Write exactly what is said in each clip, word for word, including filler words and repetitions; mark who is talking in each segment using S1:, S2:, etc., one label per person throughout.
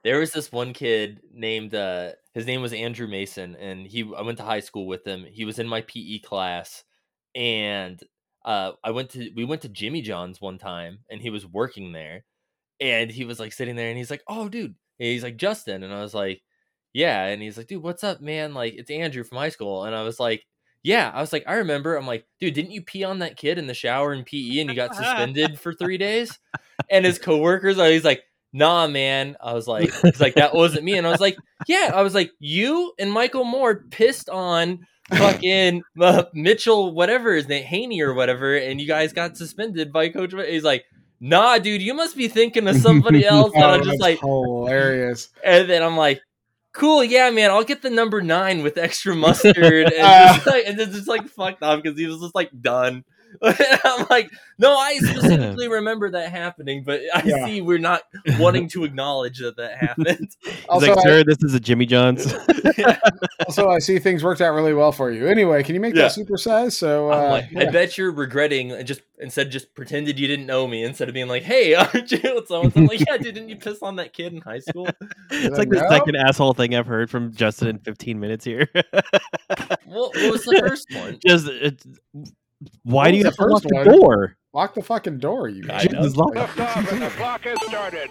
S1: there was this one kid named uh his name was Andrew Mason, and he I went to high school with him. He was in my P E class, and uh I went to we went to Jimmy John's one time, and he was working there, and he was like sitting there, and he's like, "Oh, dude," and he's like, "Justin," and I was like, "Yeah," and he's like, "Dude, what's up, man? Like, it's Andrew from high school," and I was like, "Yeah," I was like, "I remember." I'm like, "Dude, didn't you pee on that kid in the shower in P E and you got suspended for three days?" And his coworkers, he's like, "Nah, man." I was like, he's like, "That wasn't me," and I was like, "Yeah," I was like, "You and Michael Moore pissed on fucking uh, Mitchell, whatever his name, Haney or whatever, and you guys got suspended by Coach." He's like, "Nah, dude, you must be thinking of somebody else." And
S2: Oh,
S1: I'm just
S2: that's
S1: like,
S2: hilarious.
S1: And then I'm like, "Cool, yeah, man, I'll get the number nine with extra mustard," and just like, and then just like fucked off because he was just like done. And I'm like, "No, I specifically remember that happening, but I
S2: Yeah.
S1: see we're not wanting to acknowledge that that happened."
S3: He's
S2: Also,
S3: like,
S2: I,
S3: sir, this is a Jimmy John's.
S1: Yeah.
S2: also, I see things worked out really well for you. Anyway, can you make
S1: Yeah.
S2: that supersize? So,
S1: I'm
S2: uh,
S1: like, I
S2: yeah.
S1: bet you're regretting and just instead just pretended you didn't know me instead of being like, "Hey, aren't you?" So I'm like, "Yeah, dude, didn't you piss on that kid in high school?"
S3: It's like the
S2: No.
S3: second asshole thing I've heard from Justin in fifteen minutes here.
S1: What, what was the first one?
S3: Just it, why
S2: What
S3: do you
S2: was
S3: have
S2: the
S3: to lock
S2: first
S3: the
S2: one?
S3: door?
S2: Lock the fucking door, you
S1: I
S2: guys.
S1: know.
S3: Jesus, lock
S4: Lift off and the clock has started.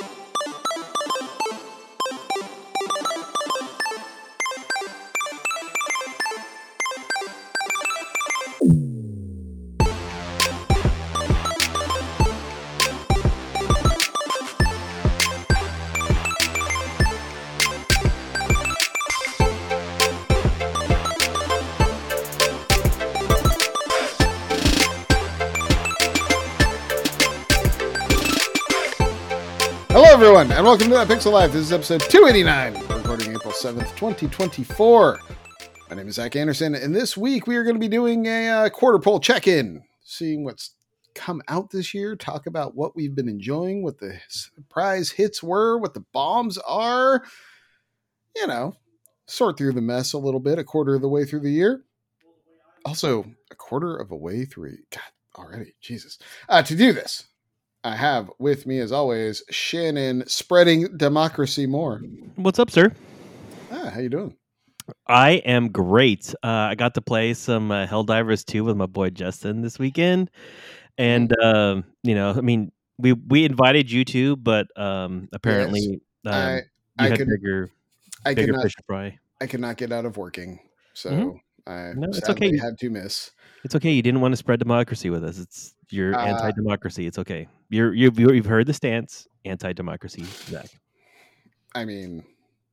S2: Hello, everyone, and welcome to That Pixel Life. This is episode two eighty-nine, recording April seventh, twenty twenty-four. My name is Zach Anderson, and this week we are going to be doing a uh, quarter poll check-in, seeing what's come out this year, talk about what we've been enjoying, what the surprise hits were, what the bombs are, you know, sort through the mess a little bit, a quarter of the way through the year. Also, a quarter of a way through, God, already, Jesus. Uh, to do this, I have with me, as always, Shannon, spreading democracy more.
S3: What's up, sir?
S2: Ah, how you doing?
S3: I am great. Uh, I got to play some uh, Helldivers two with my boy Justin this weekend, and um, you know, I mean, we we invited you to, but um, apparently um,
S2: I
S3: you
S2: I
S3: had
S2: could
S3: bigger
S2: I
S3: bigger
S2: cannot
S3: fish to fry.
S2: I could not get out of working, so
S3: Mhm.
S2: I
S3: No, it's
S2: sadly
S3: okay.
S2: had to miss.
S3: It's okay. You didn't want to spread democracy with us. It's you're
S2: Uh,
S3: anti-democracy. It's okay. You're you've you've heard the stance. Anti-democracy, Zach.
S2: I mean,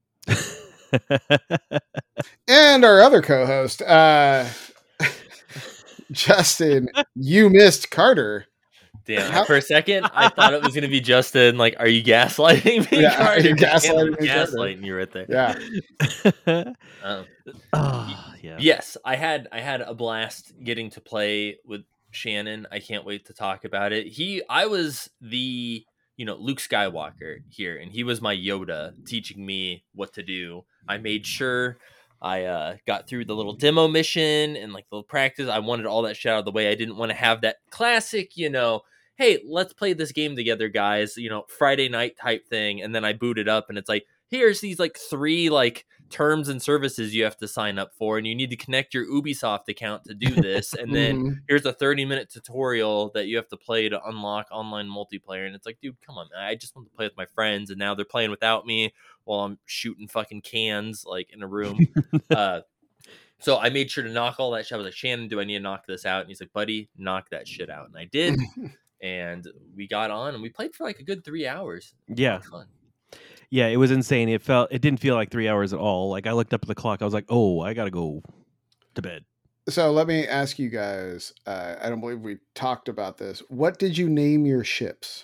S2: and our other co-host, uh, Justin, you missed Carter.
S1: Damn,
S2: How-
S1: for a second, I thought it was going to be Justin. Like, "Are you gaslighting me?"
S2: Yeah, are you
S1: Carter?
S2: gaslighting
S1: Damn,
S2: me, Carter?
S1: gaslighting you right there.
S2: Yeah,
S1: Um,
S3: oh, yeah.
S1: yes, I had I had a blast getting to play with Shannon. I can't wait to talk about it. He, I was the you know Luke Skywalker here, and he was my Yoda, teaching me what to do. I made sure I uh, got through the little demo mission and like the little practice. I wanted all that shit out of the way. I didn't want to have that classic, you know, "Hey, let's play this game together, guys," you know, Friday night type thing. And then I boot it up and it's like, here's these like three like terms and services you have to sign up for, and you need to connect your Ubisoft account to do this. And then
S2: Mhm.
S1: here's a thirty minute tutorial that you have to play to unlock online multiplayer. And it's like, dude, come on, man. I just want to play with my friends, and now they're playing without me while I'm shooting fucking cans like in a room. uh, so I made sure to knock all that shit. I was like, "Shannon, do I need to knock this out?" And he's like, "Buddy, knock that shit out." And I did. And we got on and we played for like a good three hours.
S3: Yeah.
S1: Fun.
S3: Yeah, it was insane. It felt it didn't feel like three hours at all. Like I looked up at the clock, I was like, "Oh, I gotta go to bed."
S2: So let me ask you guys. Uh, I don't believe we talked about this. What did you name your ships?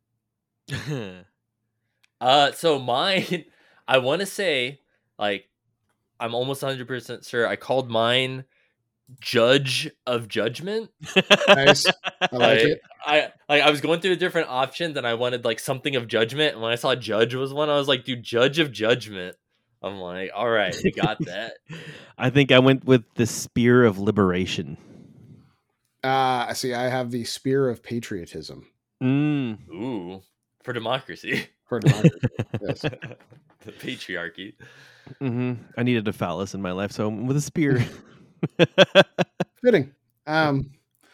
S1: Uh, so mine, I want to say, like, I'm almost one hundred percent sure I called mine Judge of Judgment.
S2: Nice. I like it.
S1: I like I was going through the different options and I wanted like something of judgment. And when I saw Judge was one, I was like, dude, Judge of Judgment. I'm like, all right, we got that.
S3: I think I went with the Spear of Liberation.
S2: Uh, see, I have the Spear of Patriotism.
S3: Mm.
S1: Ooh, for democracy.
S2: for democracy. Yes.
S1: The patriarchy.
S3: hmm I needed a phallus in my life, so I'm with a spear.
S2: Fitting. Um,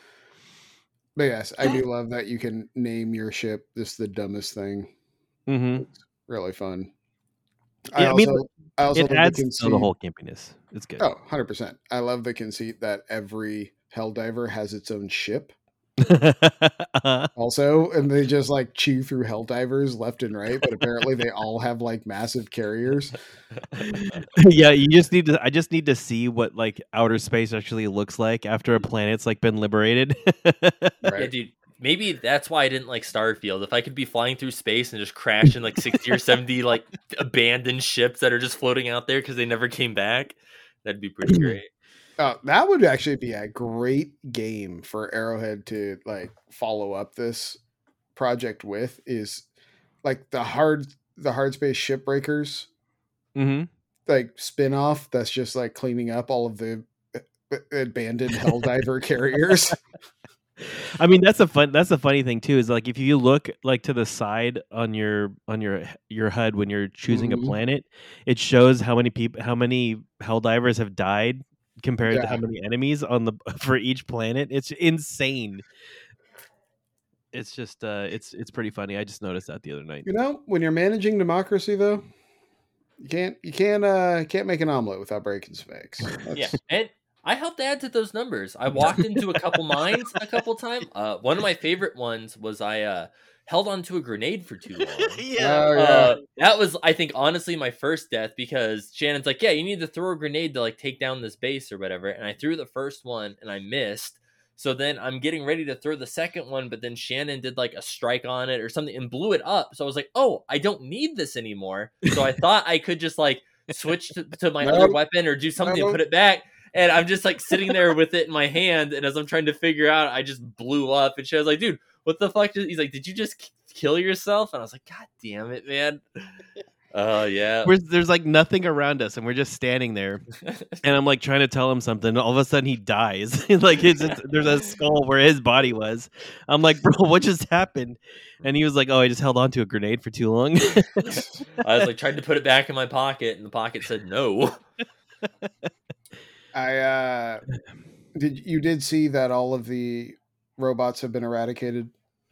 S2: but yes, I do love that you can name your ship. This is the dumbest thing.
S3: hmm
S2: It's really fun. I
S3: Yeah, I
S2: also,
S3: mean,
S2: I also
S3: it
S2: love
S3: adds
S2: the
S3: to
S2: conceit.
S3: the whole campiness. It's good.
S2: Oh, one hundred percent. I love the conceit that every Helldiver has its own ship.
S3: Uh-huh.
S2: Also, and they just like chew through Helldivers left and right, but apparently they all have like massive carriers.
S3: Yeah, you just need to. I just need to see what like outer space actually looks like after a planet's like been liberated.
S1: Yeah,
S2: Right.
S1: dude. Maybe that's why I didn't like Starfield. If I could be flying through space and just crash in like sixty or seventy like abandoned ships that are just floating out there because they never came back, that'd be pretty great.
S2: Uh, that would actually be a great game for Arrowhead to like follow up this project with. Is like the hard the hard space shipbreakers
S3: hmm
S2: like spin-off that's just like cleaning up all of the uh, abandoned Helldiver carriers.
S3: I mean, that's a fun. That's a funny thing too. Is like if you look like to the side on your on your your H U D when you're choosing
S2: Mhm.
S3: a planet, it shows how many people, how many Helldivers have died compared to how
S2: Yeah.
S3: many enemies on the for each planet. It's insane. It's just uh, it's it's pretty funny. I just noticed that the other night.
S2: You know, when you're managing democracy though, you can't you can't uh can't make an omelet without breaking some eggs. That's,
S1: Yeah, and I helped add to those numbers. I walked into a couple mines a couple times. Uh, one of my favorite ones was I uh, held onto a grenade for too long.
S3: Yeah.
S2: Oh, yeah.
S1: Uh, that was, I think, honestly, my first death because Shannon's like, "Yeah, you need to throw a grenade to like take down this base or whatever." And I threw the first one and I missed. So then I'm getting ready to throw the second one, but then Shannon did like a strike on it or something and blew it up. So I was like, "Oh, I don't need this anymore." So I thought I could just like switch to, to my
S2: No.
S1: other weapon or do something
S2: No.
S1: and put it back. And I'm just like sitting there with it in my hand, and as I'm trying to figure out, I just blew up. And Shannon's like, "Dude, what the fuck?" He's like, "Did you just k- kill yourself?" And I was like, "God damn it, man!" Oh yeah.
S3: We're, there's like nothing around us, and we're just standing there. And I'm like trying to tell him something. All of a sudden, he dies. Like it's, it's there's a skull where his body was. I'm like, "Bro, what just happened?" And he was like, "Oh, I just held on to a grenade for too long."
S1: I was like tried to put it back in my pocket, and the pocket said no.
S2: I uh did you did see that all of the robots have been eradicated?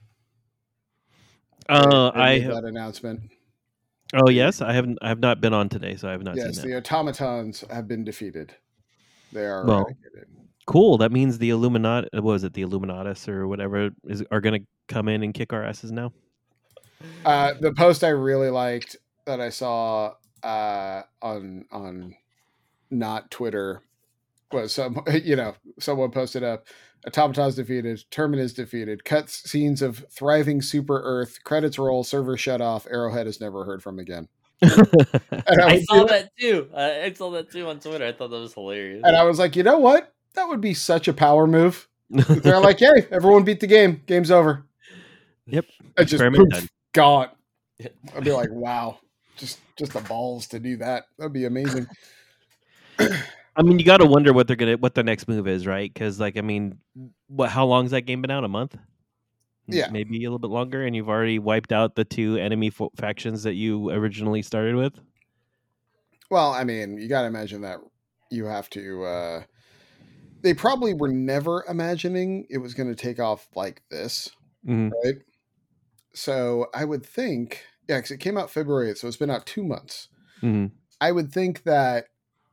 S3: Uh,
S2: They
S3: I
S2: made
S3: have,
S2: that announcement.
S3: oh yes, I haven't I have not been on today, so I have not
S2: Yes,
S3: seen
S2: the
S3: that.
S2: automatons have been defeated. They are
S3: Well,
S2: eradicated.
S3: Cool. That means the Illuminati, what was it, the Illuminatus or whatever, is are gonna come in and kick our asses now.
S2: Uh, the post I really liked that I saw uh, on on not Twitter was some you know someone posted up automatons defeated, Terminus defeated, cut scenes of thriving super Earth, credits roll, server shut off, Arrowhead is never heard from again. And I,
S1: I
S2: was,
S1: saw that too. Uh, I saw that too on Twitter. I thought that was hilarious.
S2: and I was like, you know what? That would be such a power move. They're like, hey, everyone beat the game. Game's over.
S3: Yep.
S2: I just
S3: Experiment
S2: poof,
S3: done.
S2: gone. I'd be like, wow, just just the balls to do that. That'd be amazing.
S3: I mean, you got to wonder what they're gonna, what the next move is, right? Because, like, I mean, what? How long's that game been out? A month?
S2: Yeah.
S3: Maybe a little bit longer, and you've already wiped out the two enemy fo- factions that you originally started with.
S2: Well, I mean, you got to imagine that you have to. Uh, they probably were never imagining it was going to take off like this,
S3: Mhm.
S2: right? So I would think, yeah, because it came out February eighth, so it's been out two months.
S3: Mhm.
S2: I would think that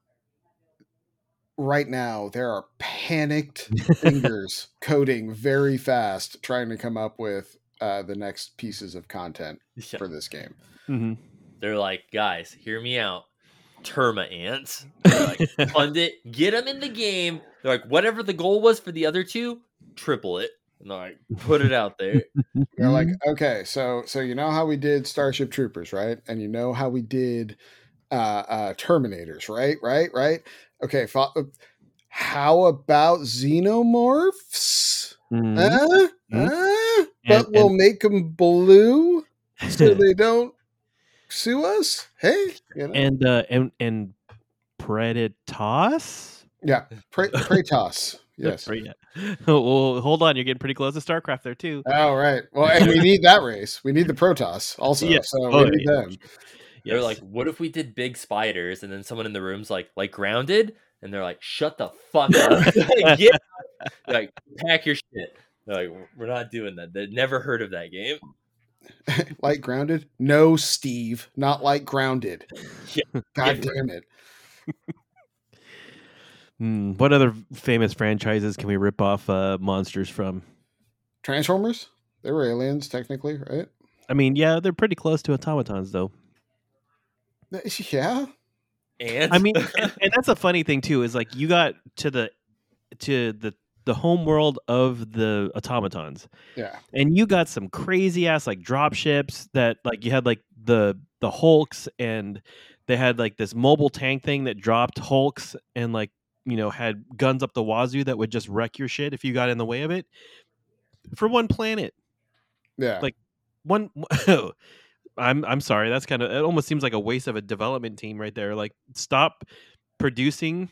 S2: right now there are panicked fingers coding very fast, trying to come up with uh, the next pieces of content
S1: Yeah.
S2: for this game.
S3: Mhm.
S1: They're like, "Guys, hear me out. Terma ants." They're like, "Fund it. Get them in the game." They're like, "Whatever the goal was for the other two, triple it." And they're like, "Put it out there."
S2: They're like,
S3: Mm-hmm.
S2: okay, so so you know how we did Starship Troopers, right? And you know how we did uh, uh, Terminators, right? Right? Right? Okay. Fo- how about Xenomorphs?
S3: Mhm.
S2: Uh,
S3: Mhm.
S2: uh, but
S3: And-
S2: we'll
S3: and-
S2: make them blue so they don't sue us. Hey, you know?
S3: and uh, and and Predatos.
S2: yeah, Pre- Kratos. Yes.
S3: Pre- yeah. Well, hold on. You're getting pretty close to StarCraft there too.
S2: Oh, right. Well, and we need that race. We need the Protoss also.
S3: Yeah.
S2: So
S3: Oh,
S2: we need
S3: yeah.
S2: them.
S1: They're
S3: Yes.
S1: like, what if we did big spiders? And then someone in the room's like, like Grounded? And they're like, shut the fuck up. Like, get out. Like, pack your shit. They're like, we're not doing that. They've never heard of that game.
S2: Like Grounded? No, Steve. Not like Grounded.
S1: Yeah.
S2: God
S1: Different.
S2: damn it.
S3: Hmm, what other famous franchises can we rip off uh, monsters from?
S2: Transformers? They were aliens, technically, right?
S3: I mean, yeah, they're pretty close to automatons, though.
S2: Yeah.
S1: And
S3: I mean, and, and that's a funny thing too. Is like you got to the to the the home world of the automatons,
S2: Yeah.
S3: and you got some crazy ass like drop ships that like you had like the the Hulks, and they had like this mobile tank thing that dropped Hulks and like you know had guns up the wazoo that would just wreck your shit if you got in the way of it for one planet.
S2: Yeah.
S3: Like one. I'm I'm sorry. That's kind of it. Almost seems like a waste of a development team right there. Like, stop producing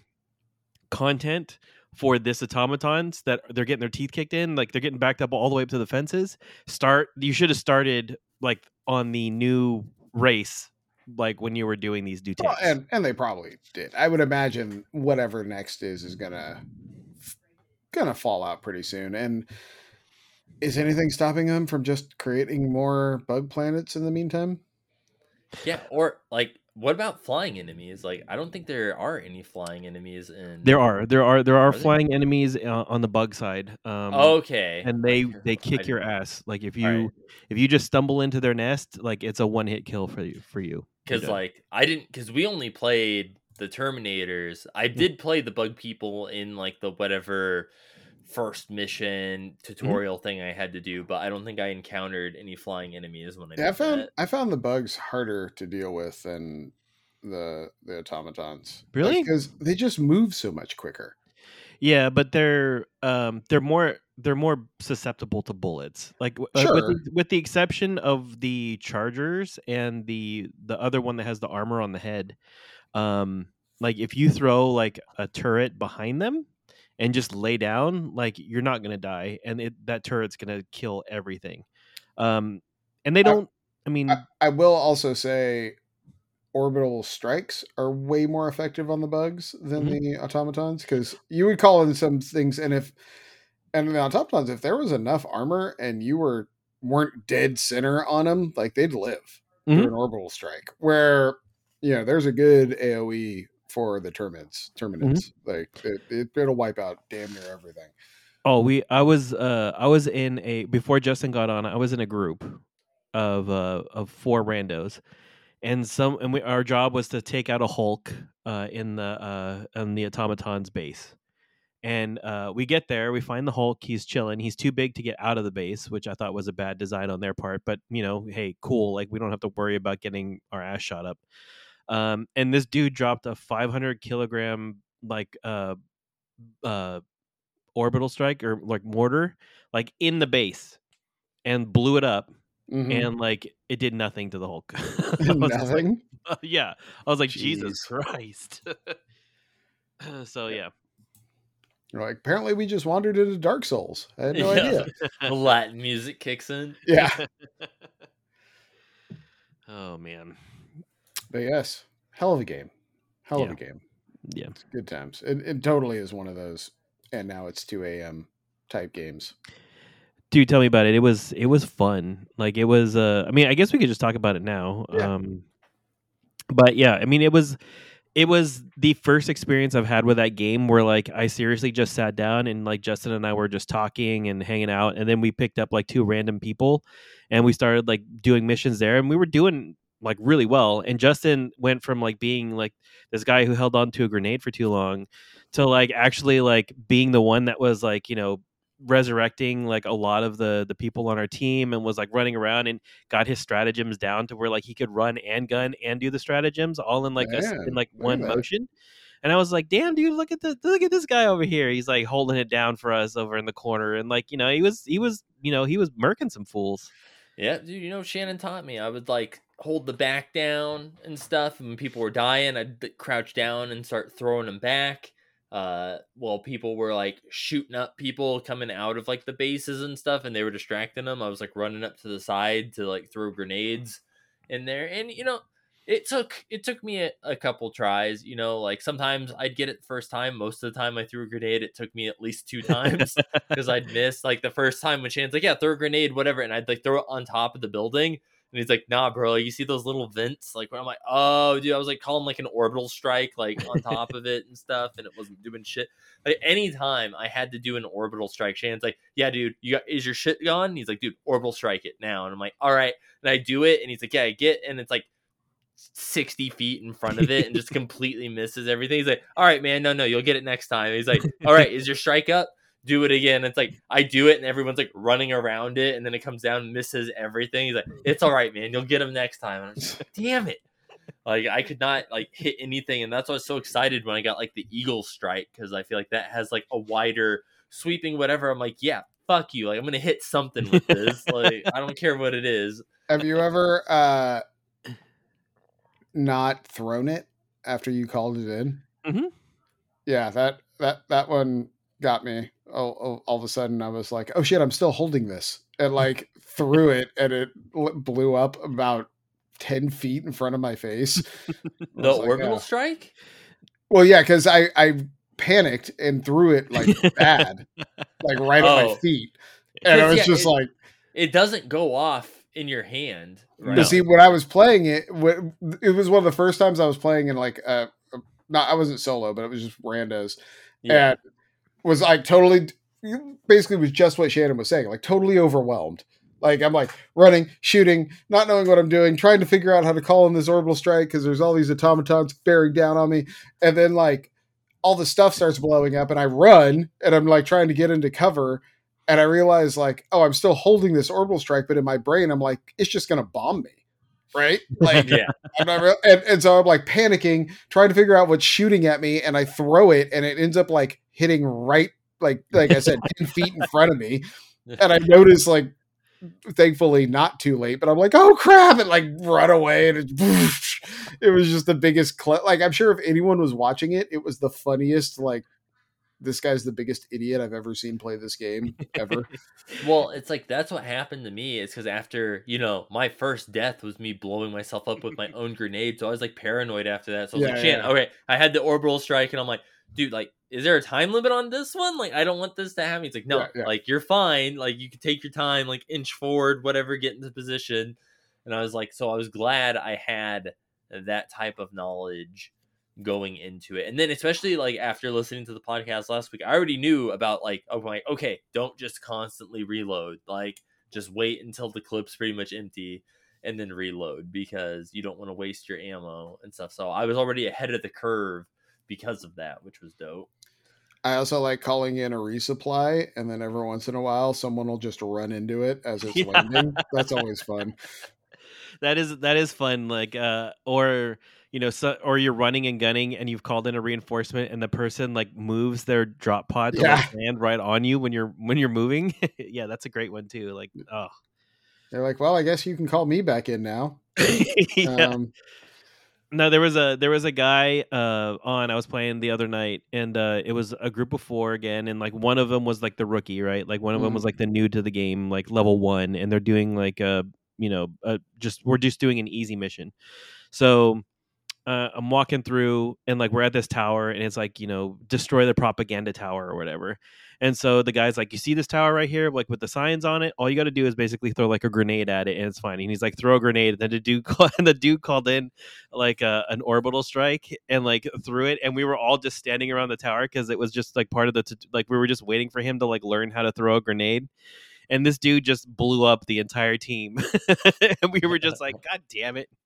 S3: content for this automatons that they're getting their teeth kicked in. Like, they're getting backed up all the way up to the fences. Start. You should have started like on the new race, like when you were doing these new
S2: Well,
S3: tanks.
S2: and, and they probably did. I would imagine whatever next is is gonna gonna fall out pretty soon. And is anything stopping them from just creating more bug planets in the meantime?
S1: yeah, or like, what about flying enemies? Like, I don't think there are any flying enemies in.
S3: There are there are there are,
S1: Are there?
S3: flying enemies uh, on the bug side. Um,
S1: Okay,
S3: and they
S1: Like,
S3: they
S1: I
S3: kick
S1: didn't
S3: your
S1: know.
S3: ass. Like if
S1: All
S3: you
S1: right.
S3: if you just stumble into their nest, like it's a one hit kill for you for you. You're
S1: Because
S3: done.
S1: like I didn't, because we only played the Terminators. I did play the bug people in like the whatever first mission tutorial thing I had to do, but I don't think I encountered any flying enemies when I
S2: Yeah, I
S1: did
S2: found
S1: that.
S2: I found the bugs harder to deal with than the the automatons.
S3: Really?
S2: Because they just move so much quicker.
S3: Yeah, but they're um they're more they're more susceptible to bullets. Like w- uh, with
S2: Sure.
S3: the, with the exception of the Chargers and the the other one that has the armor on the head. Um like if you throw like a turret behind them and just lay down, like you're not going to die and it, that turret's going to kill everything. Um and they
S2: I,
S3: don't I
S2: I,
S3: mean
S2: I will also say orbital strikes are way more effective on the bugs than
S3: Mhm.
S2: the automatons, because you would call in some things, and if and the automatons, if there was enough armor and you were weren't dead center on them, like they'd live
S3: Mhm.
S2: through an orbital strike. Where you know there's a good A O E for the termits, terminates. Like it, it, it'll wipe out damn near everything.
S3: Oh, we I was uh I was in a before Justin got on, I was in a group of uh of four randos. And some and we, our job was to take out a Hulk uh in the uh in the automaton's base. And uh we get there, we find the Hulk, he's chilling. He's too big to get out of the base, which I thought was a bad design on their part, but you know, hey, cool, like we don't have to worry about getting our ass shot up. Um and this dude dropped a five hundred kilogram like uh uh orbital strike or like mortar like in the base and blew it up
S2: Mhm.
S3: and like it did nothing to the Hulk. I was just like,
S2: Nothing.
S3: uh, yeah, I was like, Jesus
S2: Jeez.
S3: Christ. So yeah,
S2: You're like, apparently we just wandered into Dark Souls. I had no
S1: Yeah.
S2: idea.
S1: The Latin music kicks in.
S2: Yeah.
S3: Oh man,
S2: But yes, hell of a game. Hell of
S3: Yeah.
S2: a game.
S3: yeah,
S2: It's good times. It, it totally is one of those. And now it's two a.m. type games.
S3: dude, tell me about it. It was it was fun. Like it was. Uh, I mean, I guess we could just talk about it now.
S2: Yeah.
S3: Um, but yeah, I mean, it was it was the first experience I've had with that game where like I seriously just sat down and like Justin and I were just talking and hanging out, and then we picked up like two random people and we started like doing missions there, and we were doing like really well. And Justin went from like being like this guy who held on to a grenade for too long to like actually like being the one that was like, you know, resurrecting like a lot of the the people on our team and was like running around and got his stratagems down to where like he could run and gun and do the stratagems all in like a s- in
S2: Man,
S3: like
S2: look at
S3: one
S2: that.
S3: motion. And I was like, damn, dude, look at the look at this guy over here. He's like holding it down for us over in the corner. And like, you know, he was he was, you know, he was murking some fools.
S1: Yeah, dude, you know, Shannon taught me. I would like hold the back down and stuff. And when people were dying, I'd d- crouch down and start throwing them back. uh, well, people were like shooting up people coming out of like the bases and stuff, and they were distracting them. I was like running up to the side to like throw grenades in there, and you know, it took it took me a, a couple tries. You know, like sometimes I'd get it the first time. Most of the time, I threw a grenade. It took me at least two times because I'd miss. Like the first time when Shannon's like, "Yeah, throw a grenade, whatever," and I'd like throw it on top of the building. And he's like, "Nah, bro, you see those little vents?" Like, when I'm like, "Oh, dude," I was like calling like an orbital strike, like on top of it and stuff, and it wasn't doing shit. Like, anytime I had to do an orbital strike, Shannon's like, "Yeah, dude, you got is your shit gone?" And he's like, "Dude, orbital strike it now." And I'm like, "All right," and I do it, and he's like, "Yeah, I get," and it's like sixty feet in front of it, and just completely misses everything. He's like, "All right, man, no, no, you'll get it next time." And he's like, "All right, is your strike up?" Do it again. It's like I do it and everyone's like running around it, and then it comes down and misses everything. He's like, "It's all right, man, you'll get him next time." And I'm just like, damn it, like I could not like hit anything. And that's why I was so excited when I got like the eagle strike, because I feel like that has like a wider sweeping whatever. I'm like, yeah, fuck you, like I'm gonna hit something with this. Like I don't care what it is.
S2: Have you ever uh not thrown it after you called it in?
S3: Mhm.
S2: Yeah, that that that one got me. All, all, all of a sudden, I was like, "Oh shit, I'm still holding this," and like threw it, and it l- blew up about ten feet in front of my face. I
S1: The
S2: was like,
S1: orbital
S2: "Oh."
S1: strike?
S2: Well, yeah, because I I panicked and threw it like bad, like right at my
S1: Oh.
S2: feet, and I
S1: 'Cause,
S2: was
S1: yeah,
S2: just
S1: it-
S2: like,
S1: It doesn't go off in your hand, right?
S3: No.
S2: see, when I was playing it, wh- it was one of the first times I was playing in like uh, not I wasn't solo, but it was just randos,
S1: Yeah.
S2: and was like totally, basically was just what Shannon was saying, like totally overwhelmed. Like I'm like running, shooting, not knowing what I'm doing, trying to figure out how to call in this orbital strike because there's all these automatons bearing down on me, and then like all the stuff starts blowing up, and I run, and I'm like trying to get into cover. And I realize, like, oh, I'm still holding this orbital strike, but in my brain, I'm like, it's just going to bomb me, right? Like,
S1: Yeah.
S2: I'm not real, and, and so I'm like panicking, trying to figure out what's shooting at me, and I throw it, and it ends up like hitting right, like, like I said, ten feet in front of me, and I notice, like, thankfully not too late, but I'm like, oh crap, and like run away, and it, it was just the biggest, cl- like, I'm sure if anyone was watching it, it was the funniest, like, this guy's the biggest idiot I've ever seen play this game ever.
S1: Well, it's like that's what happened to me. It's because after, you know, my first death was me blowing myself up with my own grenade. So I was like paranoid after that. So I was
S2: Yeah,
S1: like, Shan,
S2: yeah.
S1: okay, I had the orbital strike, and I'm like, dude, like, is there a time limit on this one? Like, I don't want this to happen. He's like, no,
S2: Yeah, yeah.
S1: like, you're fine. Like, you can take your time, like, inch forward, whatever, get into position. And I was like, so I was glad I had that type of knowledge going into it. And then especially like after listening to the podcast last week, I already knew about like, oh my, okay, don't just constantly reload, like just wait until the clip's pretty much empty and then reload, because you don't want to waste your ammo and stuff. So I was already ahead of the curve because of that, which was dope.
S2: I also like calling in a resupply, and then every once in a while someone will just run into it as it's
S3: Yeah.
S2: landing. That's always fun.
S3: That is that is fun. Like, uh, or you know, so, or you're running and gunning, and you've called in a reinforcement, and the person like moves their drop pod to
S2: Yeah.
S3: like, land right on you when you're when you're moving. Yeah, that's a great one too. Like, oh,
S2: They're like, well, I guess you can call me back in now.
S3: yeah.
S2: Um,
S3: No, there was a there was a guy uh, on I was playing the other night, and uh, it was a group of four again, and like one of them was like the rookie, right? Like one of them
S2: Mhm.
S3: was like the new to the game, like level one, and they're doing like a you know uh, just we're just doing an easy mission. So uh, I'm walking through, and like we're at this tower, and it's like, you know, destroy the propaganda tower or whatever. And so the guy's like, you see this tower right here, like with the signs on it? All you got to do is basically throw like a grenade at it, and it's fine. And he's like, throw a grenade. And then the dude, called, and the dude called in like uh, an orbital strike and like threw it, and we were all just standing around the tower because it was just like part of the t- like we were just waiting for him to like learn how to throw a grenade. And this dude just blew up the entire team, and we were just like, God damn it.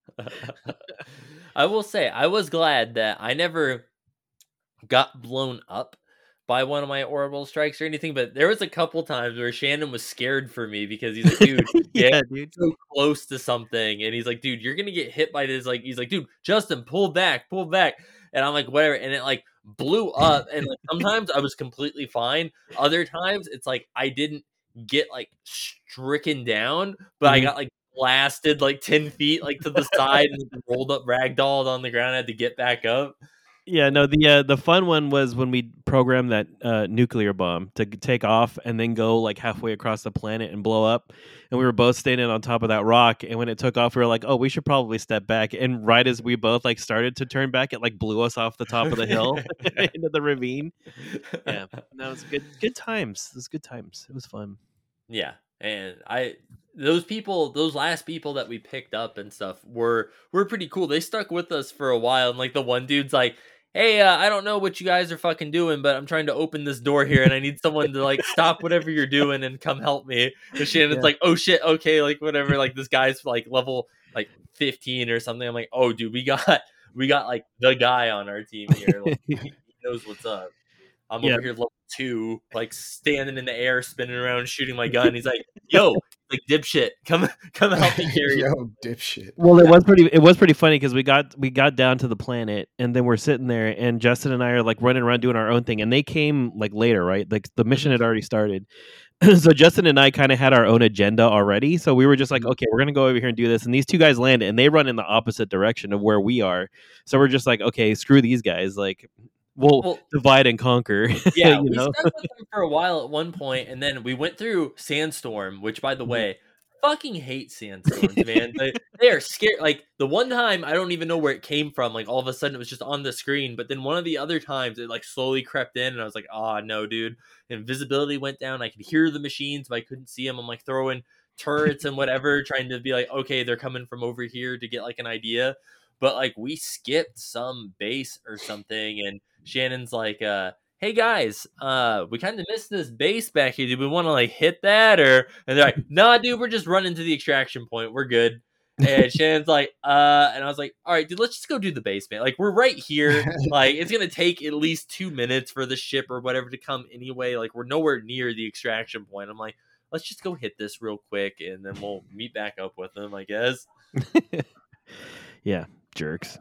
S1: I will say I was glad that I never got blown up by one of my orbital strikes or anything, but there was a couple times where Shannon was scared for me because he's like, dude,
S3: Yeah,
S1: yeah,
S3: dude.
S1: so close to something, and he's like, dude, you're gonna get hit by this. Like, he's like, dude, Justin, pull back, pull back, and I'm like, whatever, and it like blew up, and like sometimes I was completely fine, other times it's like I didn't get like stricken down, but I
S3: Mhm.
S1: got like blasted like ten feet like to the side and rolled up ragdolled on the ground. I had to get back up.
S3: Yeah, no, the uh, the fun one was when we programmed that uh, nuclear bomb to g- take off and then go like halfway across the planet and blow up. And we were both standing on top of that rock. And when it took off, we were like, "Oh, we should probably step back." And right as we both like started to turn back, it like blew us off the top of the hill into the ravine. Yeah, that was good. Good times. It was good times. It was fun.
S1: Yeah, and I those people, those last people that we picked up and stuff were were pretty cool. They stuck with us for a while, and like the one dude's like, "Hey, uh, I don't know what you guys are fucking doing, but I'm trying to open this door here, and I need someone to like stop whatever you're doing and come help me." And Shannon's
S3: Yeah.
S1: like, "Oh shit, okay, like whatever." Like this guy's like level like fifteen or something. I'm like, "Oh, dude, we got we got like the guy on our team here. Like, he, he knows what's up." I'm
S3: Yeah.
S1: over here level two, like standing in the air, spinning around, shooting my gun. He's like, "Yo, like dipshit, come come help me carry it."
S2: Yo, dipshit.
S3: Well, it was pretty. It was pretty funny because we got we got down to the planet, and then we're sitting there, and Justin and I are like running around doing our own thing, and they came like later, right? Like the mission had already started. So Justin and I kind of had our own agenda already. So we were just like, okay, we're gonna go over here and do this. And these two guys land, and they run in the opposite direction of where we are. So we're just like, okay, screw these guys. Like, we'll
S1: Well,
S3: divide and conquer.
S1: yeah,
S3: you
S1: we
S3: know?
S1: stuck with them for a while at one point, and then we went through Sandstorm, which, by the way, fucking hate sandstorms, man. They, they are scared. Like the one time, I don't even know where it came from. Like all of a sudden, it was just on the screen. But then one of the other times, it like slowly crept in, and I was like, "Oh no, dude!" And visibility went down. I could hear the machines, but I couldn't see them. I'm like throwing turrets and whatever, trying to be like, "Okay, they're coming from over here," to get like an idea. But like we skipped some base or something, and Shannon's like, uh, "Hey guys, uh, we kind of missed this base back here. Do we want to like hit that or?" And they're like, "Nah, dude, we're just running to the extraction point. We're good." And Shannon's like, "Uh," and I was like, "All right, dude, let's just go do the base, man. Like we're right here. Like it's gonna take at least two minutes for the ship or whatever to come anyway. Like we're nowhere near the extraction point." I'm like, "Let's just go hit this real quick, and then we'll meet back up with them, I guess."
S3: Yeah, jerks.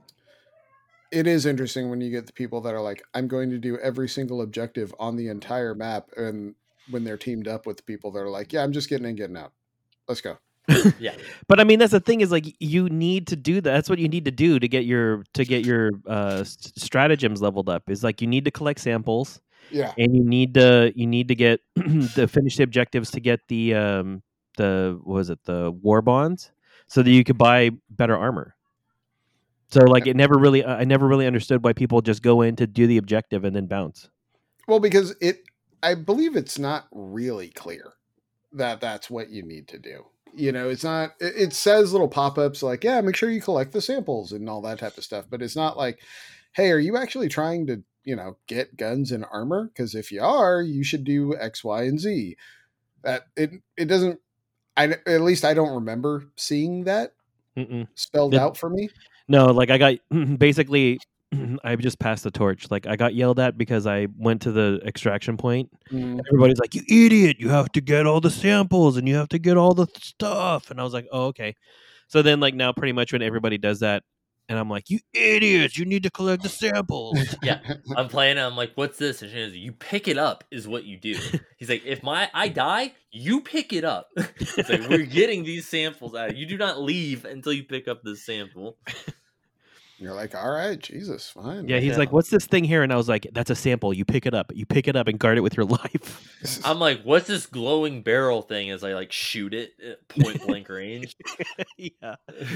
S2: It is interesting when you get the people that are like, I'm going to do every single objective on the entire map. And when they're teamed up with people that are like, yeah, I'm just getting in, getting out. Let's go.
S1: Yeah.
S3: But I mean, that's the thing is like you need to do that. That's what you need to do to get your to get your uh, st- stratagems leveled up. Is like you need to collect samples.
S2: Yeah.
S3: And you need to you need to get the finish the objectives to get the um the what was it the war bonds so that you could buy better armor. So like it never really I never really understood why people just go in to do the objective and then bounce.
S2: Well, because it, I believe it's not really clear that that's what you need to do. You know, it's not, it, it says little pop-ups like, yeah, make sure you collect the samples and all that type of stuff. But it's not like, hey, are you actually trying to, you know, get guns and armor? Because if you are, you should do X, Y, and Z. That it, it doesn't, I, at least I don't remember seeing that
S3: Mm-mm.
S2: spelled
S3: It-
S2: out for me.
S3: No, like I got basically I just passed the torch. Like I got yelled at because I went to the extraction point.
S2: Mm.
S3: Everybody's like, "You idiot! You have to get all the samples and you have to get all the stuff." And I was like, "Oh, okay." So then, like now, pretty much when everybody does that, and I'm like, "You idiots! You need to collect the samples."
S1: Yeah. I'm playing and I'm like, "What's this?" And Shannon's like, "You pick it up is what you do." He's like, "If my I die, you pick it up." It's like, "We're getting these samples out. You do not leave until you pick up this sample."
S2: You're like, all right, Jesus, fine.
S3: Yeah, he's
S1: Yeah.
S3: like, "What's this thing here?" And I was like, "That's a sample. You pick it up. You pick it up and guard it with your life."
S1: I'm like, "What's this glowing barrel thing?" As I like shoot it at point blank range.
S3: Yeah.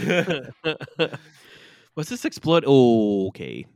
S3: What's this explode? Oh, okay.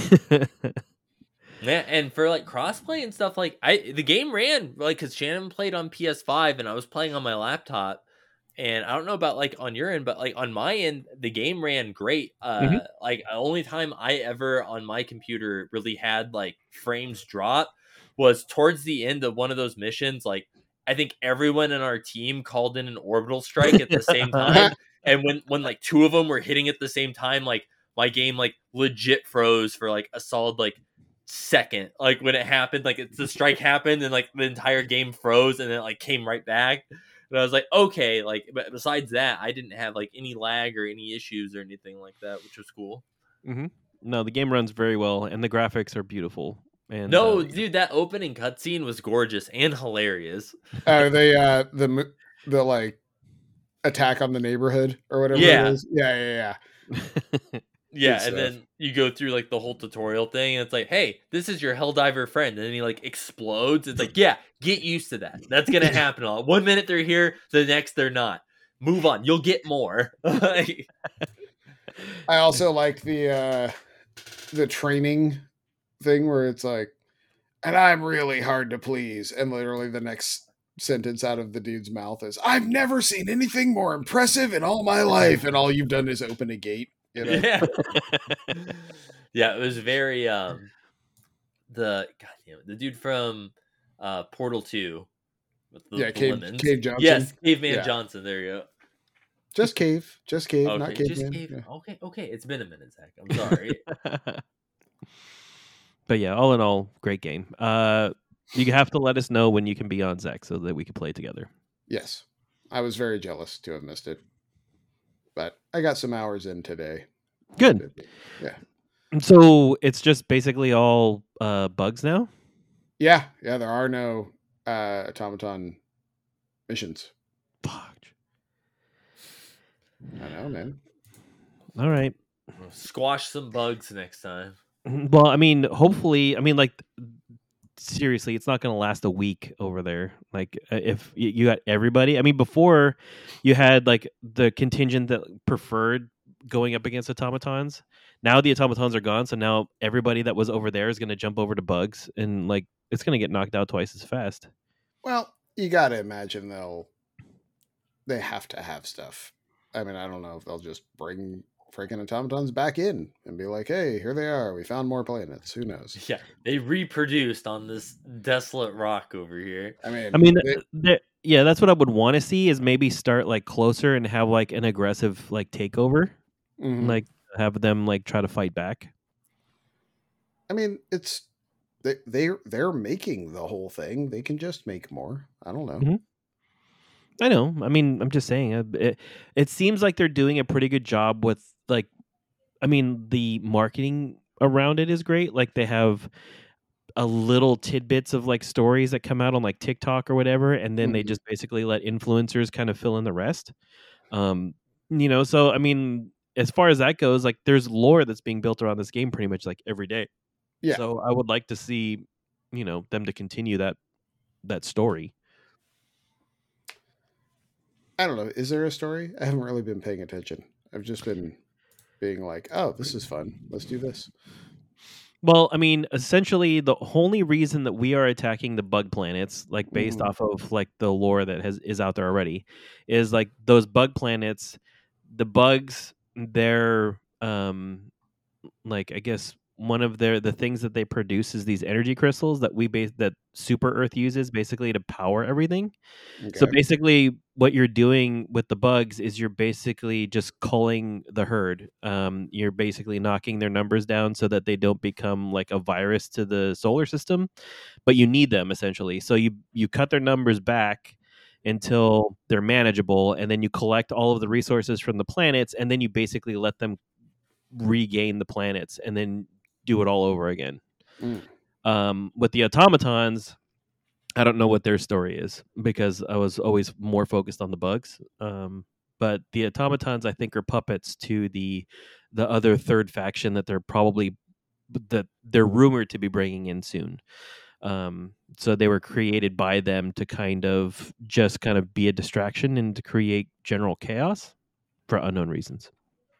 S1: Yeah, and for like crossplay and stuff, like I the game ran like because Shannon played on P S five and I was playing on my laptop, and I don't know about like on your end, but like on my end, the game ran great. Uh,
S3: Mhm.
S1: Like the only time I ever on my computer really had like frames drop was towards the end of one of those missions. Like I think everyone in our team called in an orbital strike at the same time, and when when like two of them were hitting at the same time, like my game like legit froze for like a solid like second. Like when it happened, like it's the strike happened and like the entire game froze and then it like came right back. And I was like, okay, like but besides that, I didn't have like any lag or any issues or anything like that, which was cool.
S3: Mm-hmm. No, the game runs very well, and the graphics are beautiful. And
S1: No,
S3: uh,
S1: dude, that opening cutscene was gorgeous and hilarious.
S2: Are they uh the mo- the like attack on the neighborhood or whatever
S1: Yeah.
S2: it is? Yeah, yeah, yeah.
S1: Yeah,
S2: Good
S1: and
S2: stuff.
S1: then you go through like the whole tutorial thing, and it's like, hey, this is your Helldiver friend, and then he like explodes. It's like, yeah, get used to that. That's gonna happen. A lot. One minute they're here, the next they're not. Move on. You'll get more.
S2: I also like the uh the training thing where it's like, and I'm really hard to please, and literally the next sentence out of the dude's mouth is, I've never seen anything more impressive in all my life, and all you've done is open a gate. You know?
S1: Yeah. Yeah, it was very um the God damn it, the dude from uh Portal two with the,
S2: Yeah,
S1: the
S2: Cave,
S1: lemons.
S2: Cave Johnson.
S1: Yes, Caveman
S2: Yeah.
S1: Johnson. There you go.
S2: Just Cave. Just Cave,
S1: Okay,
S2: not
S1: just
S2: Caveman.
S1: Cave.
S2: Yeah.
S1: Okay, okay. It's been a minute, Zach. I'm sorry.
S3: But yeah, all in all, great game. Uh, you have to let us know when you can be on Zach so that we can play together.
S2: Yes. I was very jealous to have missed it. But I got some hours in today.
S3: Good.
S2: Yeah.
S3: So it's just basically all uh, bugs now?
S2: Yeah. Yeah, there are no uh, automaton missions.
S3: Fuck.
S2: I know, man.
S3: All right.
S1: We'll squash some bugs next time.
S3: Well, I mean, hopefully, I mean, like, seriously, it's not going to last a week over there. Like, uh, if y- you got everybody, I mean, before you had like the contingent that preferred going up against automatons. Now the automatons are gone, so now everybody that was over there is going to jump over to bugs, and like, it's going to get knocked out twice as fast.
S2: Well, you got to imagine they'll, they have to have stuff. I mean, I don't know if they'll just bring freaking automatons back in and be like, hey, here they are. We found more planets. Who knows?
S1: Yeah, they reproduced on this desolate rock over here.
S2: I mean,
S3: I mean,
S2: they,
S3: th- th- yeah, that's what I would want to see is maybe start like closer and have like an aggressive like takeover,
S2: mhm.
S3: like have them like try to fight back.
S2: I mean, it's they they they're making the whole thing. They can just make more. I don't know.
S3: Mhm. I know. I mean, I'm just saying. uh, It, it seems like they're doing a pretty good job with like, I mean, the marketing around it is great. Like they have a little tidbits of like stories that come out on like TikTok or whatever, and then they
S2: Mhm.
S3: just basically let influencers kind of fill in the rest. Um, you know, so I mean, as far as that goes, like there's lore that's being built around this game pretty much like every day.
S2: Yeah.
S3: So I would like to see, you know, them to continue that that story.
S2: I don't know. Is there a story? I haven't really been paying attention. I've just been being like, oh, this is fun. Let's do this.
S3: Well, I mean, essentially, the only reason that we are attacking the bug planets, like based
S2: Mhm.
S3: off of like the lore that has is out there already, is like those bug planets. The bugs, they're um, like I guess one of their the things that they produce is these energy crystals that we base that Super Earth uses basically to power everything. So
S2: Okay.
S3: basically, what you're doing with the bugs is you're basically just culling the herd. Um, you're basically knocking their numbers down so that they don't become like a virus to the solar system. But you need them essentially. So you you cut their numbers back until they're manageable, and then you collect all of the resources from the planets, and then you basically let them regain the planets, and then do it all over again.
S2: Mm.
S3: Um, with the automatons, I don't know what their story is because I was always more focused on the bugs. Um, but the automatons, I think, are puppets to the the other third faction that they're probably that they're rumored to be bringing in soon. Um, so they were created by them to kind of just kind of be a distraction and to create general chaos for unknown reasons.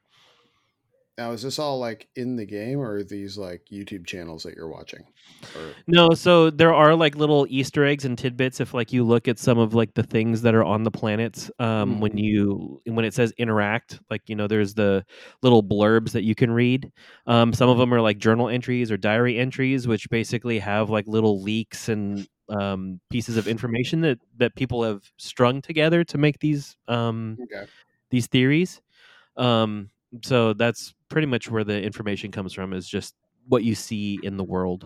S2: Now, is this all like in the game, or are these like YouTube channels that you're watching? Or
S3: No, so there are like little Easter eggs and tidbits if like you look at some of like the things that are on the planets. Um, when
S2: Mhm.
S3: you when it says interact, like you know, there's the little blurbs that you can read. Um, some of them are like journal entries or diary entries, which basically have like little leaks and um, pieces of information that that people have strung together to make these um,
S2: okay.
S3: these theories. Um, so that's pretty much where the information comes from, is just what you see in the world.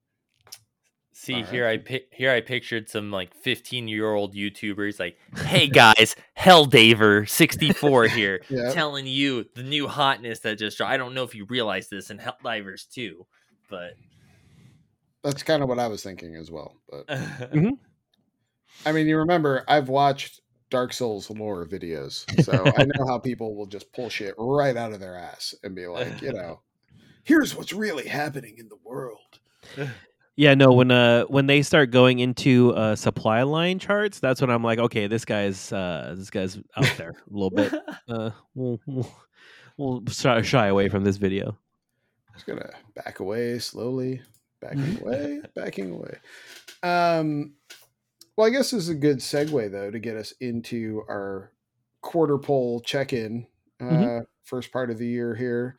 S1: See,
S2: All
S1: here
S2: right.
S1: I pi- here I pictured some like fifteen year old YouTubers like, hey guys, Helldaver sixty-four here,
S2: Yeah.
S1: telling you the new hotness that just dropped. I don't know if you realize this in Helldivers two, but
S2: That's kind of what I was thinking as well. But
S3: Mhm.
S2: I mean, you remember I've watched Dark Souls lore videos. So I know how people will just pull shit right out of their ass and be like, you know, here's what's really happening in the world.
S3: Yeah, no, when uh when they start going into uh supply line charts, that's when I'm like, okay, this guy's uh this guy's out there a little bit. Uh we'll we'll, we'll shy, shy away from this video.
S2: Just gonna back away slowly, backing away, backing away. Um well, I guess this is a good segue though to get us into our quarter poll check-in. Uh
S3: Mhm.
S2: first part of the year here.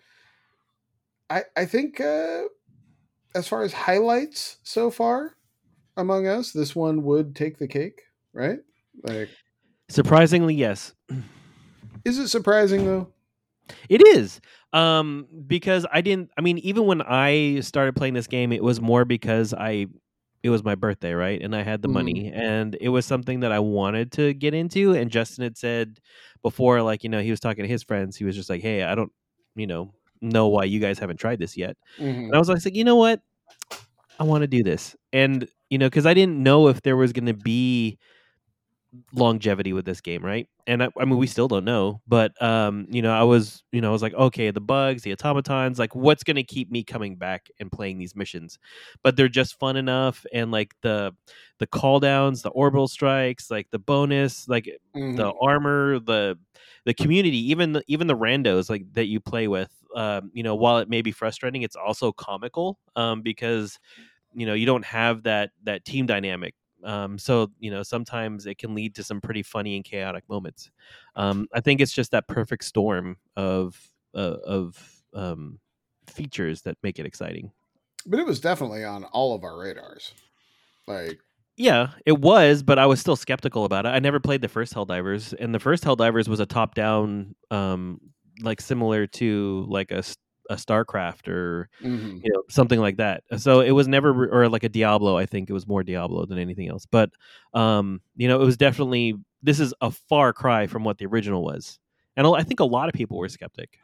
S2: I I think uh as far as highlights so far among us, this one would take the cake, right? Like,
S3: Surprisingly, yes.
S2: is it surprising though?
S3: It is. Um because I didn't I mean even when I started playing this game, it was more because I it was my birthday, right? And I had the
S2: Mhm.
S3: money and it was something that I wanted to get into, and Justin had said before, like, you know, he was talking to his friends, he was just like, "Hey, I don't, you know, know why you guys haven't tried this yet." And I
S2: Mhm.
S3: was like, "You know what? I want to do this." And, you know, cuz I didn't know if there was going to be longevity with this game, right? And I, I mean, we still don't know, but um, you know, I was, you know, I was like, okay, the bugs, the automatons, like, what's going to keep me coming back and playing these missions? But they're just fun enough, and like the the call downs, the orbital strikes, like the bonus, like the
S2: Mhm.
S3: armor, the the community, even the, even the randos like that you play with. Um, you know, while it may be frustrating, it's also comical um, because you know you don't have that that team dynamic, um, so you know sometimes it can lead to some pretty funny and chaotic moments. um, I think it's just that perfect storm of uh, of um, features that make it exciting.
S2: But it was definitely on all of our radars. Like,
S3: Yeah, it was, but I was still skeptical about it. I never played the first Helldivers, and the first Helldivers was a top down, um, like similar to like a s- a StarCraft or
S2: mhm.
S3: you know something like that. So it was never re- or like a Diablo. I think it was more Diablo than anything else. But um, you know, it was definitely, this is a far cry from what the original was, and I think a lot of people were skeptic.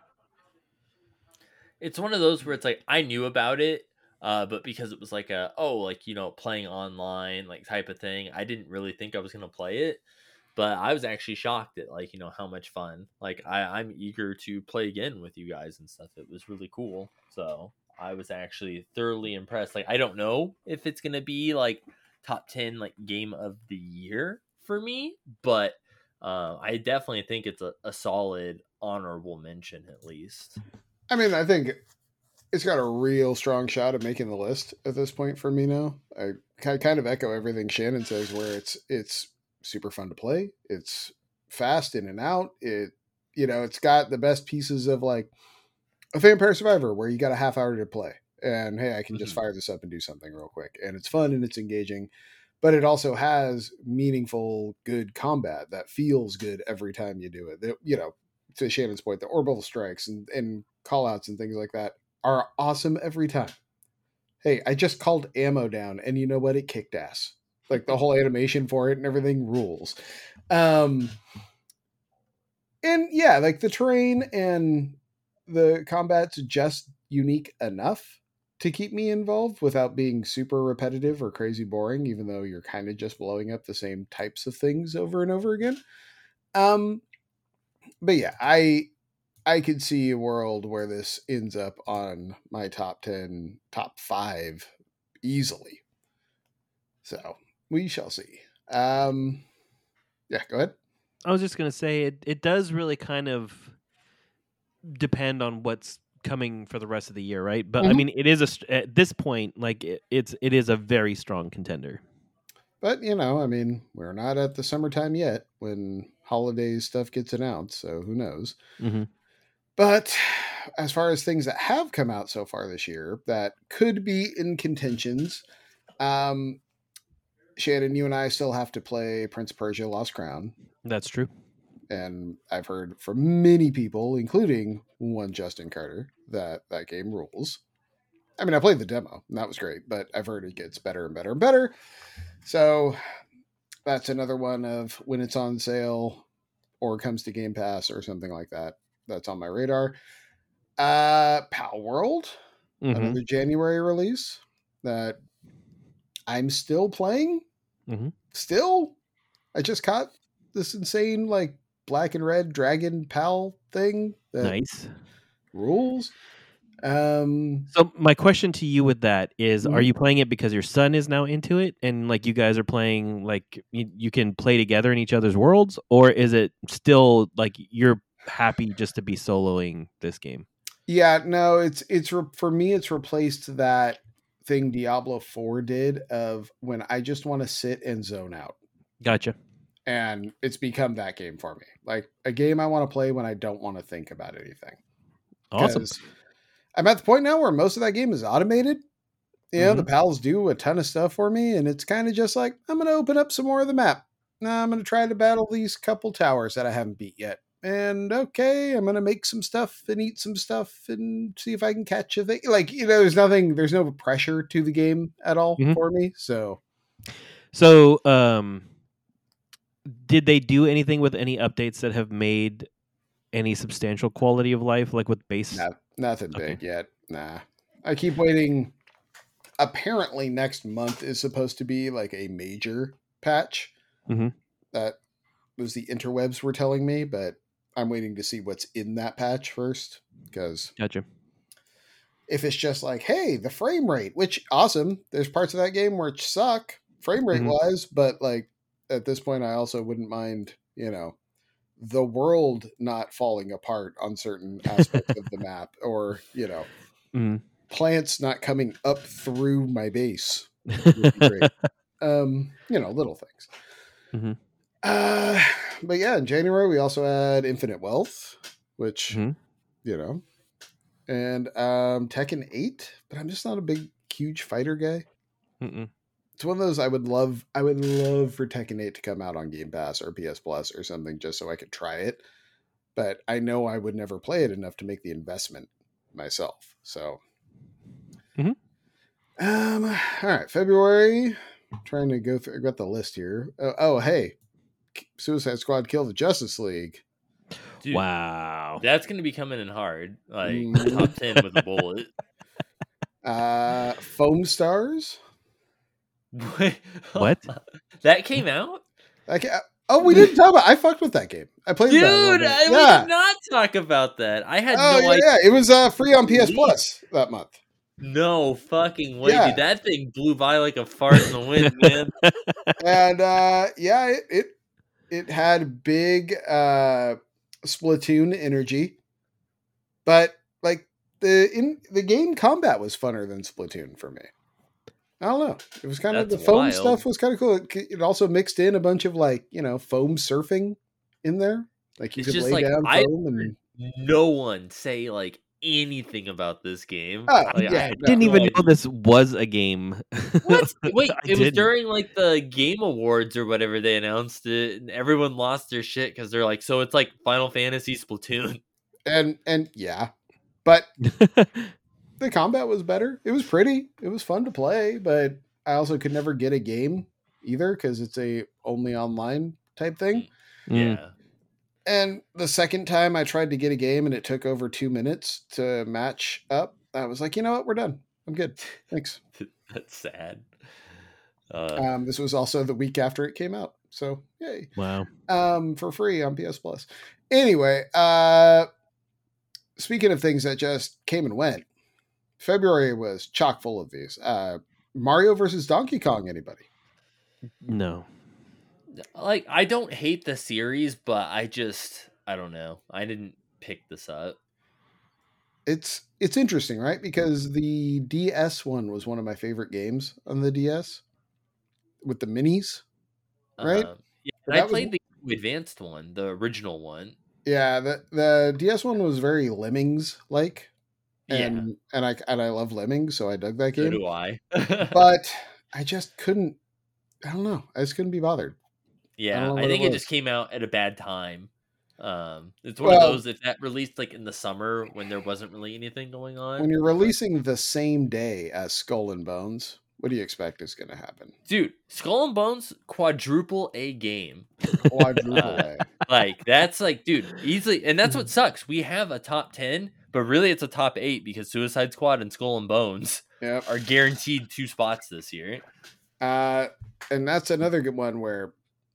S1: It's one of those where it's like I knew about it, uh, but because it was like a oh like you know playing online like type of thing, I didn't really think I was gonna play it. But I was actually shocked at like you know how much fun. Like I I'm eager to play again with you guys and stuff. It was really cool. So I was actually thoroughly impressed. Like I don't know if it's gonna be like top ten like game of the year for me, but uh, I definitely think it's a, a solid honorable mention at least.
S2: I mean, I think it's got a real strong shot of making the list at this point for me now. I ki- kind of echo everything Shannon says, where it's it's super fun to play. It's fast in and out. It you know, it's got the best pieces of like a Vampire Survivor where you got a half hour to play. And hey, I can just
S1: Mhm.
S2: fire this up and do something real quick. And it's fun and it's engaging, but it also has meaningful, good combat that feels good every time you do it. The, you know, to Shannon's point, the orbital strikes and, and call outs and things like that are awesome every time. Hey, I just called ammo down and you know what? It kicked ass. Like the whole animation for it and everything rules. Um, and yeah, like the terrain and the combat's just unique enough to keep me involved without being super repetitive or crazy boring, even though you're kind of just blowing up the same types of things over and over again. Um, but yeah, I I could see a world where this ends up on my top ten, top five easily. So we shall see. Um, yeah, go ahead.
S3: I was just gonna say it. It does really kind of depend on what's coming for the rest of the year, right? But I
S2: Mhm.
S3: mean, it is a st- at this point, like it, it's it is a very strong contender.
S2: But you know, I mean, we're not at the summertime yet when holiday stuff gets announced, so who knows?
S3: Mm-hmm.
S2: But as far as things that have come out so far this year that could be in contentions, um, Shannon, you and I still have to play Prince of Persia: Lost Crown,
S3: That's true.
S2: and I've heard from many people, including one Justin Carter, that that game rules. I mean, I played the demo, and that was great, but I've heard it gets better and better and better. So that's another one of when it's on sale or comes to Game Pass or something like that. That's on my radar. Uh, Pal World,
S3: Mm-hmm.
S2: another January release that I'm still playing.
S3: Mm-hmm.
S2: Still, I just caught this insane like black and red dragon pal thing that
S3: Nice.
S2: rules. Um,
S3: So my question to you with that is,
S2: Mhm.
S3: are you playing it because your son is now into it and like you guys are playing like you, you can play together in each other's worlds, or is it still like you're happy just to be soloing this game?
S2: yeah, no, it's it's re- for me. It's replaced that thing Diablo four did of when I just want to sit and zone out,
S3: Gotcha.
S2: and it's become that game for me. Like a game I want to play when I don't want to think about anything.
S3: Awesome.
S2: 'Cause I'm at the point now where most of that game is automated. You know, the pals do a ton of stuff for me, and it's kind of just like, I'm going to open up some more of the map. Now I'm going to try to battle these couple towers that I haven't beat yet. And okay, I'm going to make some stuff and eat some stuff and see if I can catch a thing. Like, you know, there's nothing, there's no pressure to the game at all
S3: Mhm.
S2: for me. So,
S3: So, um, did they do anything with any updates that have made any substantial quality of life, like with base?
S2: no, nothing
S3: Okay.
S2: big yet. Nah. I keep waiting. Apparently, next month is supposed to be like a major patch.
S3: Mhm.
S2: That was the interwebs were telling me, but I'm waiting to see what's in that patch first. Because
S3: Gotcha.
S2: if it's just like, hey, the frame rate, which awesome, there's parts of that game which suck frame rate
S3: Mhm.
S2: wise, but like at this point, I also wouldn't mind, you know, the world not falling apart on certain aspects of the map, or you know,
S3: Mhm.
S2: plants not coming up through my base would be great. Um, you know, little things.
S3: Mhm.
S2: Uh, but yeah, in January we also had Infinite Wealth, which
S3: Mhm.
S2: you know, and um, Tekken eight. But I'm just not a big, huge fighter guy.
S3: Mm-mm.
S2: It's one of those I would love. I would love for Tekken eight to come out on Game Pass or P S Plus or something, just so I could try it. But I know I would never play it enough to make the investment myself. So,
S3: Mhm.
S2: um, all right, February. Trying to go through. I got the list here. Oh, oh hey, Suicide Squad Kill the Justice League.
S1: Dude,
S3: Wow.
S1: that's going to be coming in hard. Like
S2: Mhm.
S1: top ten with a bullet.
S2: Uh, Foam Stars.
S1: Wait,
S3: What?
S1: That came out?
S2: Like, oh, we didn't talk about. I fucked with that game. I played
S1: Dude,
S2: that a little bit.
S1: I, we
S2: Yeah.
S1: did not talk about that. I had
S2: Oh
S1: no
S2: yeah,
S1: idea.
S2: yeah. It was uh, free on P S
S1: Leaked.
S2: Plus that month.
S1: No fucking way,
S2: Yeah.
S1: dude. That thing blew by like a fart in the wind, man.
S2: And uh, yeah, it, it it had big uh, Splatoon energy, but like the in the game combat was funner than Splatoon for me. I don't know. It was kind of
S1: That's
S2: the foam
S1: wild.
S2: stuff was kind of cool. It, it also mixed in a bunch of like you know foam surfing in there. Like you
S1: It's
S2: could
S1: just
S2: lay
S1: like,
S2: down
S1: I-
S2: foam and
S1: No one say like anything about this game.
S2: Oh,
S1: Like,
S2: yeah,
S1: I had
S2: no.
S3: Didn't
S1: no
S3: even know
S1: idea.
S3: this was a game.
S1: What? Wait,
S3: I
S1: it was
S3: didn't.
S1: during like the Game Awards or whatever they announced it, and everyone lost their shit because they're like, so it's like Final Fantasy Splatoon.
S2: and and yeah, but the combat was better. It was pretty. It was fun to play, but I also could never get a game either because it's a only online type thing.
S3: Mm.
S1: Yeah,
S2: And the second time I tried to get a game and it took over two minutes to match up, I was like, you know what, we're done. I'm good. Thanks.
S1: that's sad. Uh,
S2: Um, this was also the week after it came out, so yay.
S3: Wow.
S2: Um, for free on P S Plus. Anyway, uh, speaking of things that just came and went, February was chock full of these. Uh, Mario versus Donkey Kong. Anybody?
S3: No.
S1: like I don't hate the series, but I just I don't know. I didn't pick this up.
S2: It's it's interesting, right? Because the D S one was one of my favorite games on the D S with the minis. Right?
S1: Uh, yeah,
S2: But
S1: I
S2: that was-
S1: played the advanced one, the original one.
S2: Yeah, the the D S one was very Lemmings like,
S1: Yeah,
S2: and and I and I love Lemmings, so I dug that
S1: so
S2: game.
S1: do I.
S2: But I just couldn't. I don't know. I just couldn't be bothered. I
S1: Yeah,
S2: don't know
S1: I,
S2: what it
S1: think it,
S2: was.
S1: just came out at a bad time. Um, it's one
S2: Well-
S1: of those if that released like in the summer when there wasn't really anything going on.
S2: When you're
S1: but-
S2: releasing the same day as Skull and Bones, what do you expect is going to happen?
S1: dude, Skull and Bones quadruple A game.
S2: Quadruple
S1: Uh,
S2: A.
S1: Like that's like, dude, easily, and that's what sucks. We have a top ten, but really it's a top eight because Suicide Squad and Skull and Bones
S2: Yep.
S1: are guaranteed two spots this year.
S2: Uh, and that's another good one where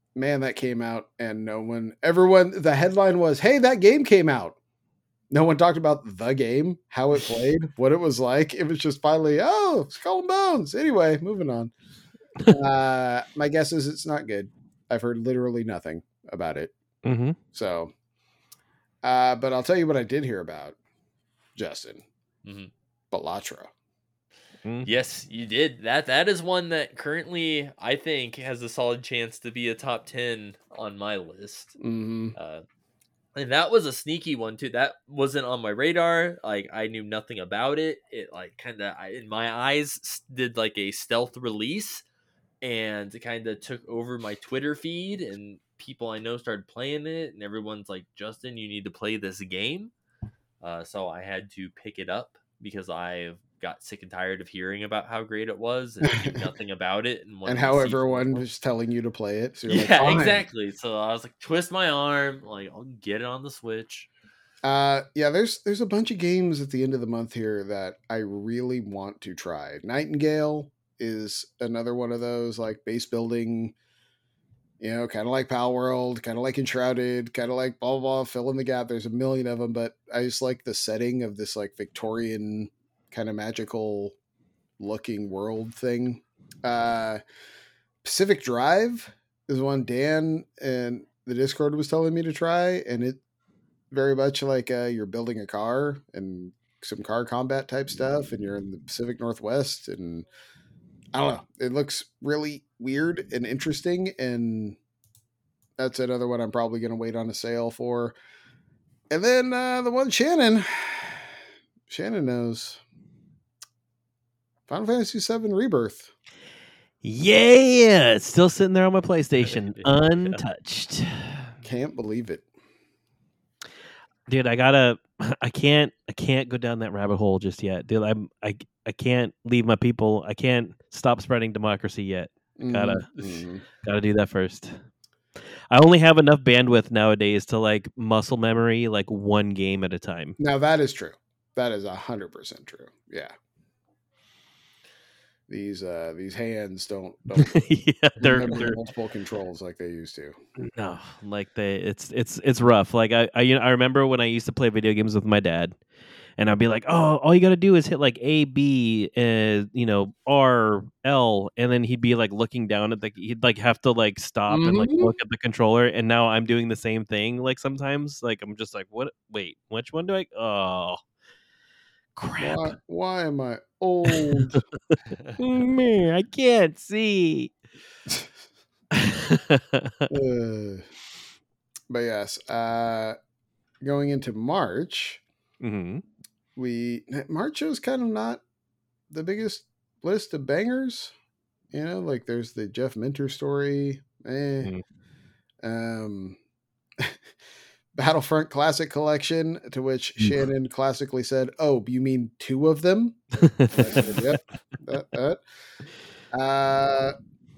S2: man, that came out and no one, everyone, the headline was, hey, that game came out. No one talked about the game, how it played, what it was like. It was just finally, oh, Skull and Bones. Anyway, moving on. uh, my guess is it's not good. I've heard literally nothing about it.
S3: Mm-hmm.
S2: So, uh, but I'll tell you what I did hear about, Justin.
S1: Mm-hmm.
S2: Balatro.
S3: Mm-hmm.
S1: Yes, you did. That that is one that currently I think has a solid chance to be a top ten on my list.
S2: Mm-hmm.
S1: Uh, and that was a sneaky one too. That wasn't on my radar. Like I knew nothing about it. It like kind of in my eyes did like a stealth release, and kind of took over my Twitter feed, and people I know started playing it, and everyone's like, "Justin, you need to play this game." Uh, so I had to pick it up because I got sick and tired of hearing about how great it was and knew nothing about it, and,
S2: and how everyone was telling you to play it. So you're
S1: yeah,
S2: like,
S1: exactly. So I was like, twist my arm, like I'll get it on the Switch.
S2: Uh, yeah, there's there's a bunch of games at the end of the month here that I really want to try. Nightingale is another one of those like base building, you know, kind of like Pal World, kind of like Enshrouded, kind of like blah, blah, blah, fill in the gap. There's a million of them, but I just like the setting of this like Victorian kind of magical looking world thing. Uh, Pacific Drive is one Dan and the Discord was telling me to try, and it very much like uh, you're building a car and some car combat type stuff, and you're in the Pacific Northwest, and I don't know. It looks really weird and interesting, and that's another one I'm probably going to wait on a sale for. And then uh, the one Shannon, Shannon knows, Final Fantasy seven Rebirth.
S3: Yeah, it's still sitting there on my PlayStation, untouched.
S2: Can't believe it,
S3: dude. I gotta. I can't. I can't go down that rabbit hole just yet, dude. I'm. I. I can't leave my people. I can't stop spreading democracy yet. Gotta.
S2: Mm-hmm.
S3: Gotta do that first. I only have enough bandwidth nowadays to like muscle memory like one game at a time.
S2: Now that is true. That is a hundred percent true. Yeah. These uh these hands don't, don't
S3: yeah, they're,
S2: remember
S3: they're
S2: multiple controls like they used to.
S3: no, like they it's it's it's rough. Like I I, you know, I remember when I used to play video games with my dad, and I'd be like, oh, all you got to do is hit like A, B, uh, you know, R, L, and then he'd be like looking down at the he'd like have to like stop
S2: Mm-hmm.
S3: and like look at the controller. And now I'm doing the same thing. Like sometimes, like I'm just like, what? Wait, which one do I? Oh, crap!
S2: Why, why am I old?
S3: Man, I can't see.
S2: uh, but yes, uh, going into March,
S3: mm-hmm.
S2: we March was kind of not the biggest list of bangers. You know, like there's the Jeff Minter story. Eh.
S3: Mm.
S2: Um, Battlefront Classic Collection, to which Shannon classically said, "Oh, you mean two of them?" I said, yep, that, that. Uh,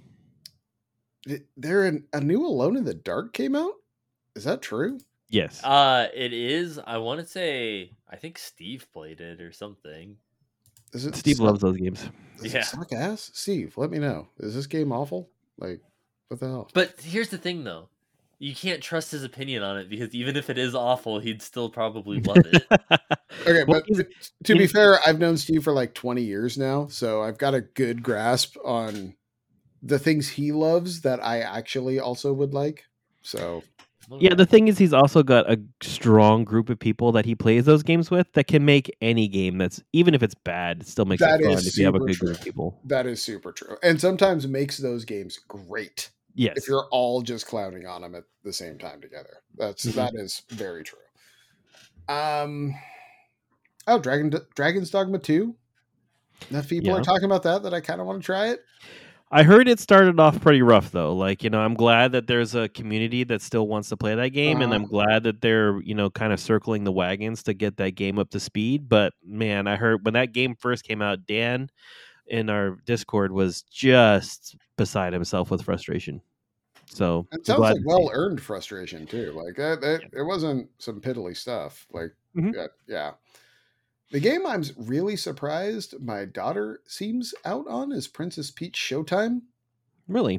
S2: there an, a new Alone in the Dark came out. Is that true?
S3: Yes.
S1: Uh, it is. I want to say. I think Steve played it or something.
S2: Is it
S3: Steve
S2: suck,
S3: loves those games.
S2: Does
S1: Yeah.
S2: it suck ass? Steve, let me know. Is this game awful? Like, what the hell?
S1: But here's the thing, though. You can't trust his opinion on it because even if it is awful, he'd still probably love it.
S2: Okay,
S3: Well,
S2: but
S3: he's-
S2: to be
S3: he's-
S2: fair, I've known Steve for like twenty years now, so I've got a good grasp on the things he loves that I actually also would like. So,
S3: Yeah, the thing is, he's also got a strong group of people that he plays those games with that can make any game that's, even if it's bad, it still makes
S2: That
S3: it fun
S2: is
S3: if you have a
S2: super
S3: good
S2: true.
S3: group of people.
S2: that is super true. And sometimes makes those games great
S3: Yes.
S2: if you're all just clowning on them at the same time together. That's
S3: Mhm.
S2: that is very true. Um Oh, Dragon Dragon's Dogma two. Enough people
S3: Yeah.
S2: are talking about that that I kind of want to try it.
S3: I heard it started off pretty rough, though. Like, you know, I'm glad that there's a community that still wants to play that game, and
S2: Uh-huh.
S3: I'm glad that they're, you know, kind of circling the wagons to get that game up to speed. But, man, I heard when that game first came out, Dan in our Discord was just beside himself with frustration. So,
S2: It
S3: I'm
S2: sounds
S3: glad
S2: like
S3: to see
S2: well
S3: it.
S2: earned frustration too. Like that, that it wasn't some piddly stuff. Like
S3: Mhm.
S2: yeah, yeah. The game I'm really surprised my daughter seems out on is Princess Peach Showtime.
S3: Really?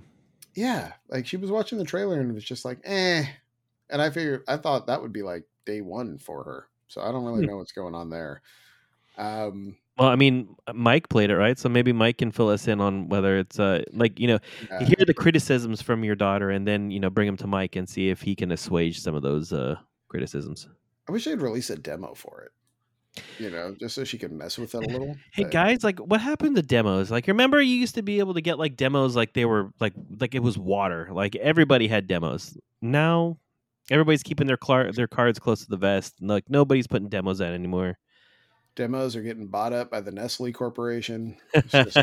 S2: yeah, like she was watching the trailer and it was just like, eh. And I figured, I thought that would be like day one for her. So I don't really
S3: Hmm.
S2: know what's going on there. Um,
S3: Well, I mean, Mike played it, right? So maybe Mike can fill us in on whether it's uh like, you know,
S2: yeah.
S3: hear the criticisms from your daughter and then, you know, bring them to Mike and see if he can assuage some of those uh criticisms.
S2: I wish they'd release a demo for it. You know, just so she could mess with it a little.
S3: Hey
S2: but-
S3: guys, like what happened to demos? Like remember you used to be able to get like demos like they were like like it was water. Like everybody had demos. Now everybody's keeping their clar- their cards close to the vest. Like nobody's putting demos out anymore.
S2: Demos are getting bought up by the Nestle Corporation. It's just,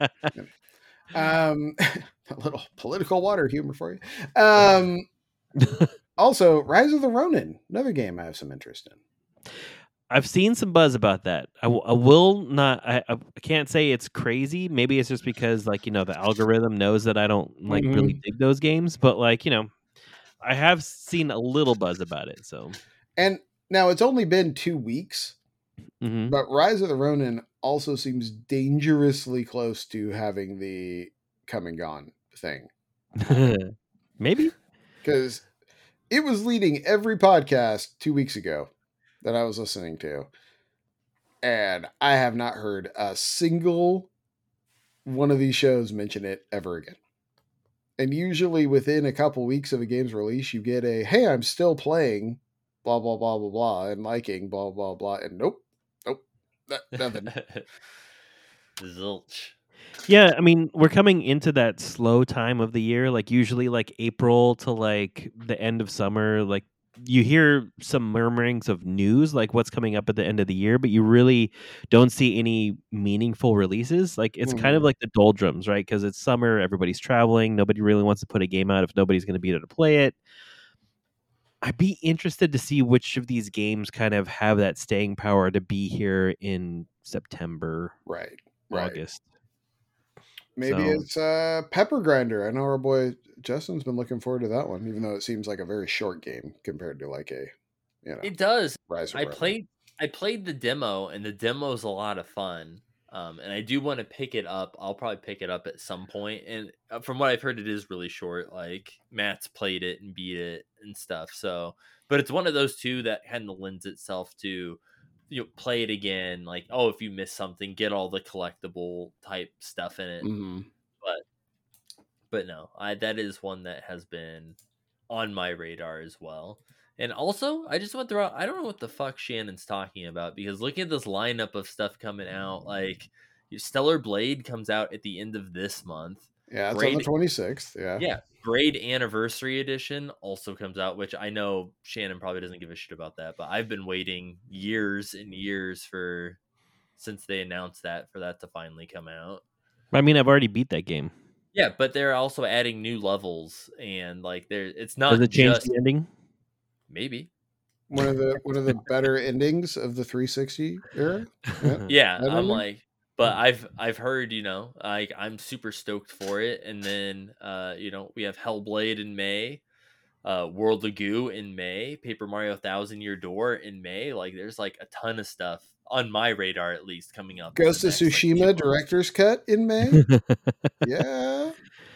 S2: um, a little political water humor for you. Um, also, Rise of the Ronin, another game I have some interest in.
S3: I've seen some buzz about that. I, w- I will not. I, I can't say it's crazy. Maybe it's just because, like, you know, the algorithm knows that I don't like
S2: Mhm.
S3: really dig those games. But like, you know, I have seen a little buzz about it. So,
S2: And now it's only been two weeks,
S3: mhm.
S2: but Rise of the Ronin also seems dangerously close to having the come and gone thing.
S3: maybe.
S2: Because it was leading every podcast two weeks ago that I was listening to. And I have not heard a single one of these shows mention it ever again. And usually within a couple weeks of a game's release, you get a, hey, I'm still playing, blah, blah, blah, blah, blah, and liking, blah, blah, blah. And nope, nope, that, nothing.
S1: Zilch.
S3: Yeah, I mean, we're coming into that slow time of the year. Like usually, like April to like the end of summer. Like you hear some murmurings of news, like what's coming up at the end of the year, but you really don't see any meaningful releases. Like it's kind of
S2: Mhm.
S3: like the doldrums, right? Because it's summer, everybody's traveling, nobody really wants to put a game out if nobody's going to be there to play it. I'd be interested to see which of these games kind of have that staying power to be here in September,
S2: Right, right.
S3: August.
S2: Maybe
S3: So-
S2: it's uh, Pepper Grinder. I know our boy Justin's been looking forward to that one, even though it seems like a very short game compared to like a, you know,
S1: It does.
S2: Rise of
S1: I
S2: Ronin.
S1: played I played the demo and the demo's a lot of fun. Um, and I do want to pick it up. I'll probably pick it up at some point. And uh, from what I've heard, it is really short. Like Matt's played it and beat it and stuff. So, but it's one of those two that kind of lends itself to, you know, play it again. Like, oh, if you miss something, get all the collectible type stuff in it.
S2: Mhm.
S1: But, but no, I that is one that has been on my radar as well. And also, I just went through. I don't know what the fuck Shannon's talking about because look at this lineup of stuff coming out. Like Stellar Blade comes out at the end of this month.
S2: Yeah, it's on the
S1: Braid,
S2: twenty-sixth. Yeah.
S1: yeah, Braid Anniversary Edition also comes out, which I know Shannon probably doesn't give a shit about that, but I've been waiting years and years for since they announced that for that to finally come out.
S3: I mean, I've already beat that game.
S1: Yeah, but they're also adding new levels and like there, it's not
S3: Does it change
S1: just
S3: the ending?
S1: maybe.
S2: One of the one of the better endings of the three sixty era. Yeah.
S1: Yeah,
S2: That
S1: I'm
S2: ending?
S1: like, but I've I've heard, you know, like I'm super stoked for it. And then uh, you know, we have Hellblade in May, uh World of Goo in May, Paper Mario Thousand Year Door in May. Like there's like a ton of stuff on my radar at least coming up. in
S2: Ghost
S1: the
S2: of
S1: next, like, few
S2: Tsushima
S1: months.
S2: director's cut in May. Yeah.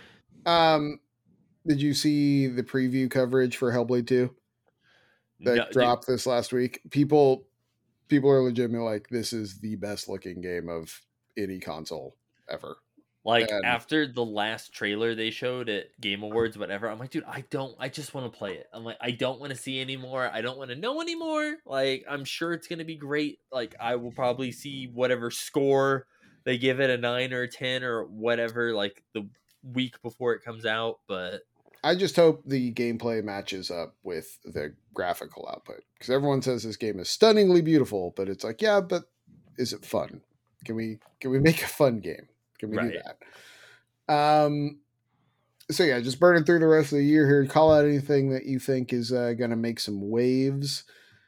S2: Um, did you see the preview coverage for Hellblade two that
S1: No, dude,
S2: dropped this last week? People, people are legitimately like, this is the best looking game of any console ever.
S1: like
S2: and-
S1: after the last trailer they showed at Game Awards, whatever, I'm like, dude, I don't I just want to play it. I'm like, I don't want to see anymore. I don't want to know anymore. Like, I'm sure it's gonna be great. Like, I will probably see whatever score they give it, a nine or a ten or whatever, like the week before it comes out. But
S2: I just hope the gameplay matches up with the graphical output because everyone says this game is stunningly beautiful, but it's like, yeah, but is it fun? Can we can we make a fun game? Can we do
S1: Right.
S2: that? Um. So yeah, just burning through the rest of the year here. Call out anything that you think is uh, going to make some waves.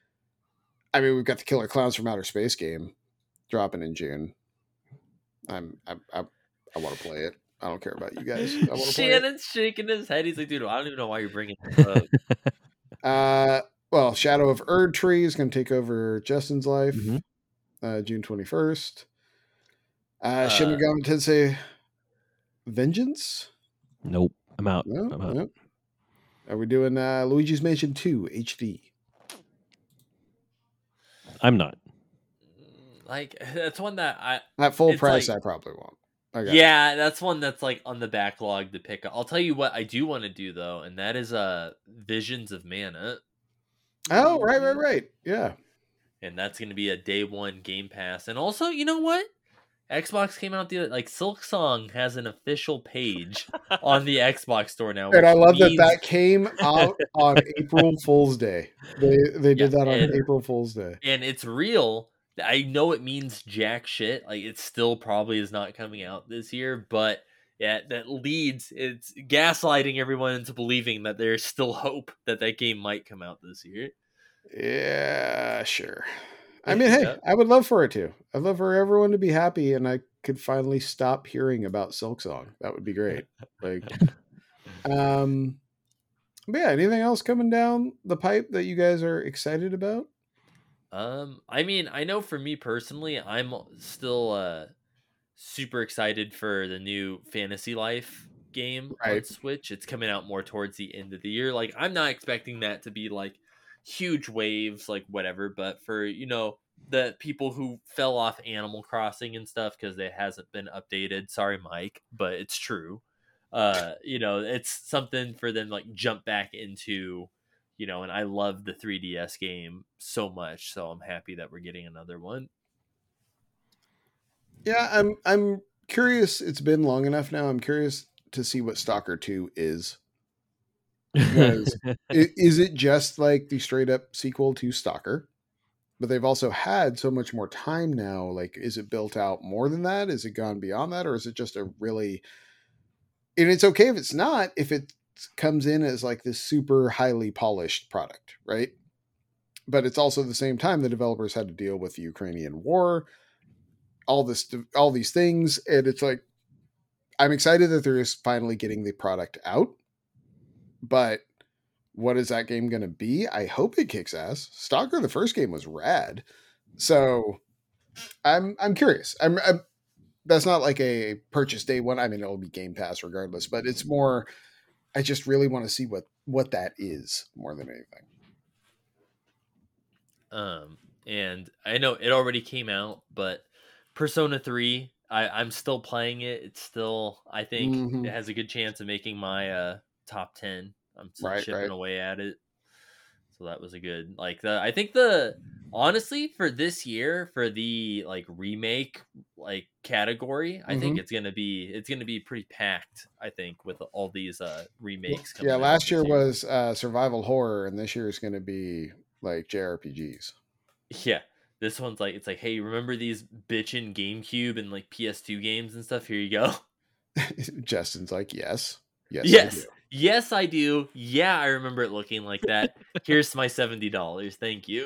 S2: I mean, we've got the Killer Clowns from Outer Space game dropping in June. I'm I I, I want to play it. I don't care about you guys. I want to play it.
S1: Shannon's shaking his head. He's like, dude, I don't even know why you're bringing this up.
S2: Uh, well, Shadow of Erd Tree is going to take over Justin's life.
S3: Mhm.
S2: Uh, June twenty-first. Uh,
S1: Uh,
S2: Shin Megami Tensei Vengeance.
S3: Nope. I'm out.
S2: No,
S3: I'm out.
S2: no. Are we doing uh, Luigi's Mansion two H D?
S3: I'm not.
S1: Like that's one that I
S2: At full
S1: It's
S2: price,
S1: like-
S2: I probably won't. Okay.
S1: yeah, that's one that's like on the backlog to pick up. I'll tell you what I do want to do though, and that is uh Visions of Mana.
S2: Oh, right, right, right. Yeah.
S1: And that's going to be a day one Game Pass. And also, you know what? Xbox came out the other, like Silksong has an official page on the Xbox store now.
S2: And I
S1: which
S2: love
S1: means-
S2: that that came out on April Fool's Day. They they did
S1: Yeah,
S2: that on
S1: and-
S2: April Fool's Day.
S1: and it's real. I know it means jack shit. Like it still probably is not coming out this year, but yeah, that leads it's gaslighting everyone into believing that there's still hope that that game might come out this year.
S2: Yeah, sure. I mean, hey,
S1: Yeah.
S2: I would love for it to. I'd love for everyone to be happy, and I could finally stop hearing about Silksong. That would be great. Like, um, but yeah. Anything else coming down the pipe that you guys are excited about?
S1: Um, I mean, I know for me personally, I'm still uh super excited for the new Fantasy Life game on
S2: Right.
S1: Switch. It's coming out more towards the end of the year. Like, I'm not expecting that to be like huge waves, like whatever, but for you know the people who fell off Animal Crossing and stuff because it hasn't been updated. Sorry, Mike, but it's true. Uh, you know, it's something for them like jump back into. You know, and I love the three D S game so much, so I'm happy that we're getting another one.
S2: Yeah, I'm. I'm curious. It's been long enough now. I'm curious to see what Stalker two is. Because I- is it just like the straight up sequel to Stalker? But they've also had so much more time now. Like, is it built out more than that? Is it gone beyond that? Or is it just a really. And it's okay if it's not, if it comes in as like this super highly polished product, right? But it's also at the same time the developers had to deal with the Ukrainian war, all this, all these things. And it's like, I'm excited that they're just finally getting the product out. But what is that game going to be? I hope it kicks ass. Stalker, the first game, was rad. So I'm I'm curious. I'm, I'm that's not like a purchase day one. I mean, it'll be Game Pass regardless, but it's more. I just really want to see what what that is more than anything.
S1: Um, and I know it already came out, but Persona three, I, I'm still playing it. It's still, I think,
S2: Mhm.
S1: it has a good chance of making my uh, top ten. I'm still
S2: Right,
S1: chipping
S2: right.
S1: away at it. So that was a good, like the. I think the honestly for this year for the like remake like category, I think
S2: Mhm.
S1: it's gonna be it's gonna be pretty packed. I think with all these uh remakes. coming
S2: Yeah,
S1: out
S2: last
S1: this
S2: year was uh, survival horror, and this year is going to be like J R P Gs.
S1: Yeah, this one's like it's like, hey, remember these bitchin' GameCube and like P S two games and stuff? Here you go.
S2: Justin's like, yes, yes, I
S1: Yes,
S2: do.
S1: yes, I do. Yeah, I remember it looking like that. Here's my seventy dollars. Thank you.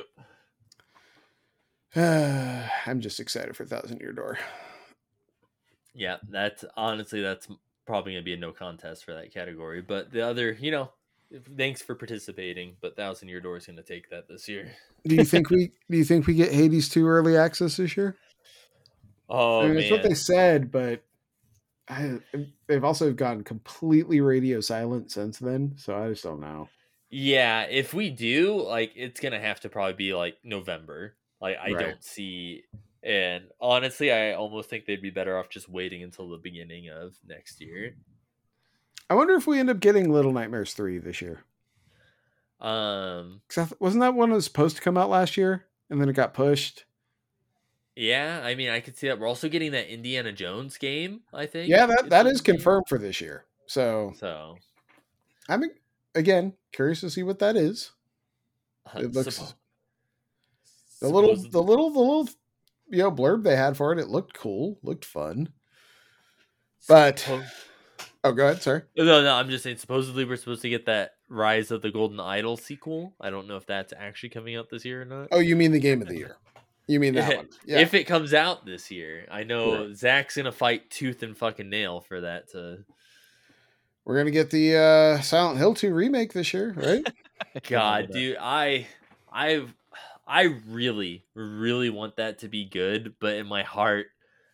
S2: I'm just excited for Thousand Year Door.
S1: Yeah, that's honestly that's probably gonna be a no contest for that category. But the other, you know, thanks for participating. But Thousand Year Door is gonna take that this year.
S2: Do you think we do you think we get Hades two early access this year?
S1: Oh
S2: I mean,
S1: man,
S2: that's what they said, but I, they've also gone completely radio silent since then. So I just don't know.
S1: yeah. If we do, like, it's gonna have to probably be like November. Like, I
S2: Right.
S1: don't see. And honestly, I almost think they'd be better off just waiting until the beginning of next year.
S2: I wonder if we end up getting Little Nightmares three this year.
S1: Um,
S2: 'Cause I th- wasn't that one that was supposed to come out last year and then it got pushed?
S1: yeah, I mean, I could see that. We're also getting that Indiana Jones game. I think.
S2: Yeah, that, that is
S1: supposed to be.
S2: confirmed for this year. So
S1: So
S2: I'm again curious to see what that is.
S1: uh,
S2: It looks
S1: suppo-
S2: the little
S1: supposed-
S2: the little the little you know blurb they had for it. It looked cool, looked fun. But
S1: suppo-
S2: oh, go ahead, sorry.
S1: no, no, I'm just saying. Supposedly, we're supposed to get that Rise of the Golden Idol sequel. I don't know if that's actually coming out this year or not.
S2: Oh, you mean the game of the year? You mean that one? Yeah.
S1: If it comes out this year, I know
S2: Right.
S1: Zach's gonna fight tooth and fucking nail for that. To
S2: We're gonna get the uh, Silent Hill two remake this year, right?
S1: God, dude, I, I, I really, really want that to be good, but in my heart,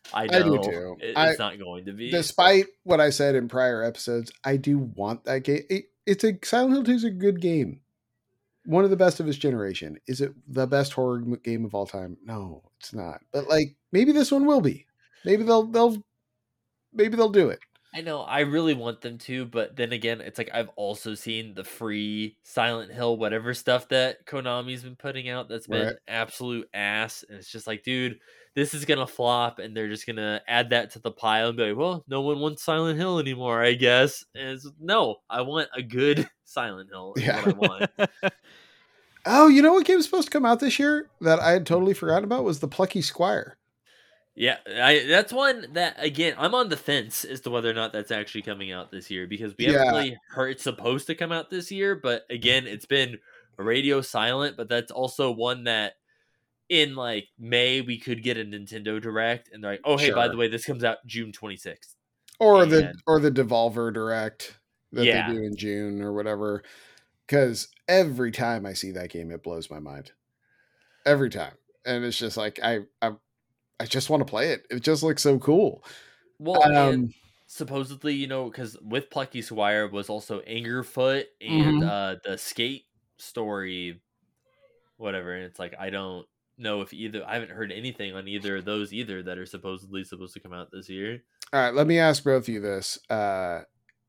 S1: I
S2: I do
S1: know
S2: too.
S1: it-
S2: I-
S1: it's not going to be.
S2: Despite what I said in prior episodes, I do want that game. It, it's a Silent Hill two is a good game. One of the best of its generation. Is it the best horror m- game of all time? No, it's not. But like maybe this one will be. Maybe they'll they'll maybe they'll do it.
S1: I know I really want them to, but then again, it's like I've also seen the free Silent Hill whatever stuff that Konami's been putting out that's been
S2: Right.
S1: absolute ass, and it's just like, dude, this is gonna flop, and they're just gonna add that to the pile and be like, well, no one wants Silent Hill anymore, I guess. And it's, no, I want a good Silent Hill. Is
S2: Yeah.
S1: what I want.
S2: Oh, you know what game was supposed to come out this year that I had totally forgotten about was the Plucky Squire.
S1: Yeah, I, that's one that again I'm on the fence as to whether or not that's actually coming out this year because we haven't
S2: Yeah.
S1: really heard it's supposed to come out this year, but again it's been radio silent. But that's also one that in like May we could get a Nintendo Direct, and they're like, oh hey, by
S2: Sure.
S1: the way, this comes out June twenty-sixth.
S2: Or the
S1: And-
S2: or the Devolver Direct that
S1: Yeah.
S2: they do in June or whatever. Because every time I see that game, it blows my mind. Every time, and it's just like I I, I just want to play it. It just looks so cool.
S1: Well, and
S2: Um,
S1: supposedly, you know, because with Plucky Squire was also Angerfoot and
S2: Mhm.
S1: uh the skate story, whatever. And it's like I don't know if either I haven't heard anything on either of those either that are supposedly supposed to come out this year.
S2: all right, let me ask both of you this: uh,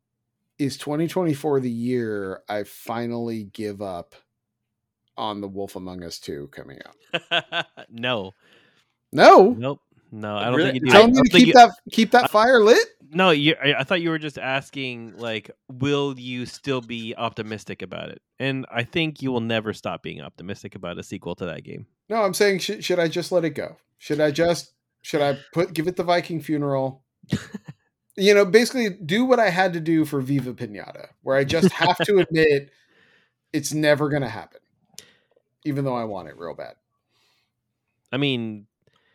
S2: is twenty twenty-four the year I finally give up on the Wolf Among Us two coming out?
S3: no,
S2: No,
S3: nope, no. I don't
S1: Really?
S3: think you
S2: you
S3: do.
S2: telling
S3: I
S2: me
S3: don't
S2: to
S3: think
S2: keep
S3: you-
S2: that keep that fire lit?
S3: No, you. I, I thought you were just asking, like, will you still be optimistic about it? And I think you will never stop being optimistic about a sequel to that game.
S2: No, I'm saying should, should I just let it go? Should I just should I put give it the Viking funeral? You know, basically do what I had to do for Viva Pinata, where I just have to admit it's never going to happen, even though I want it real bad.
S3: I mean,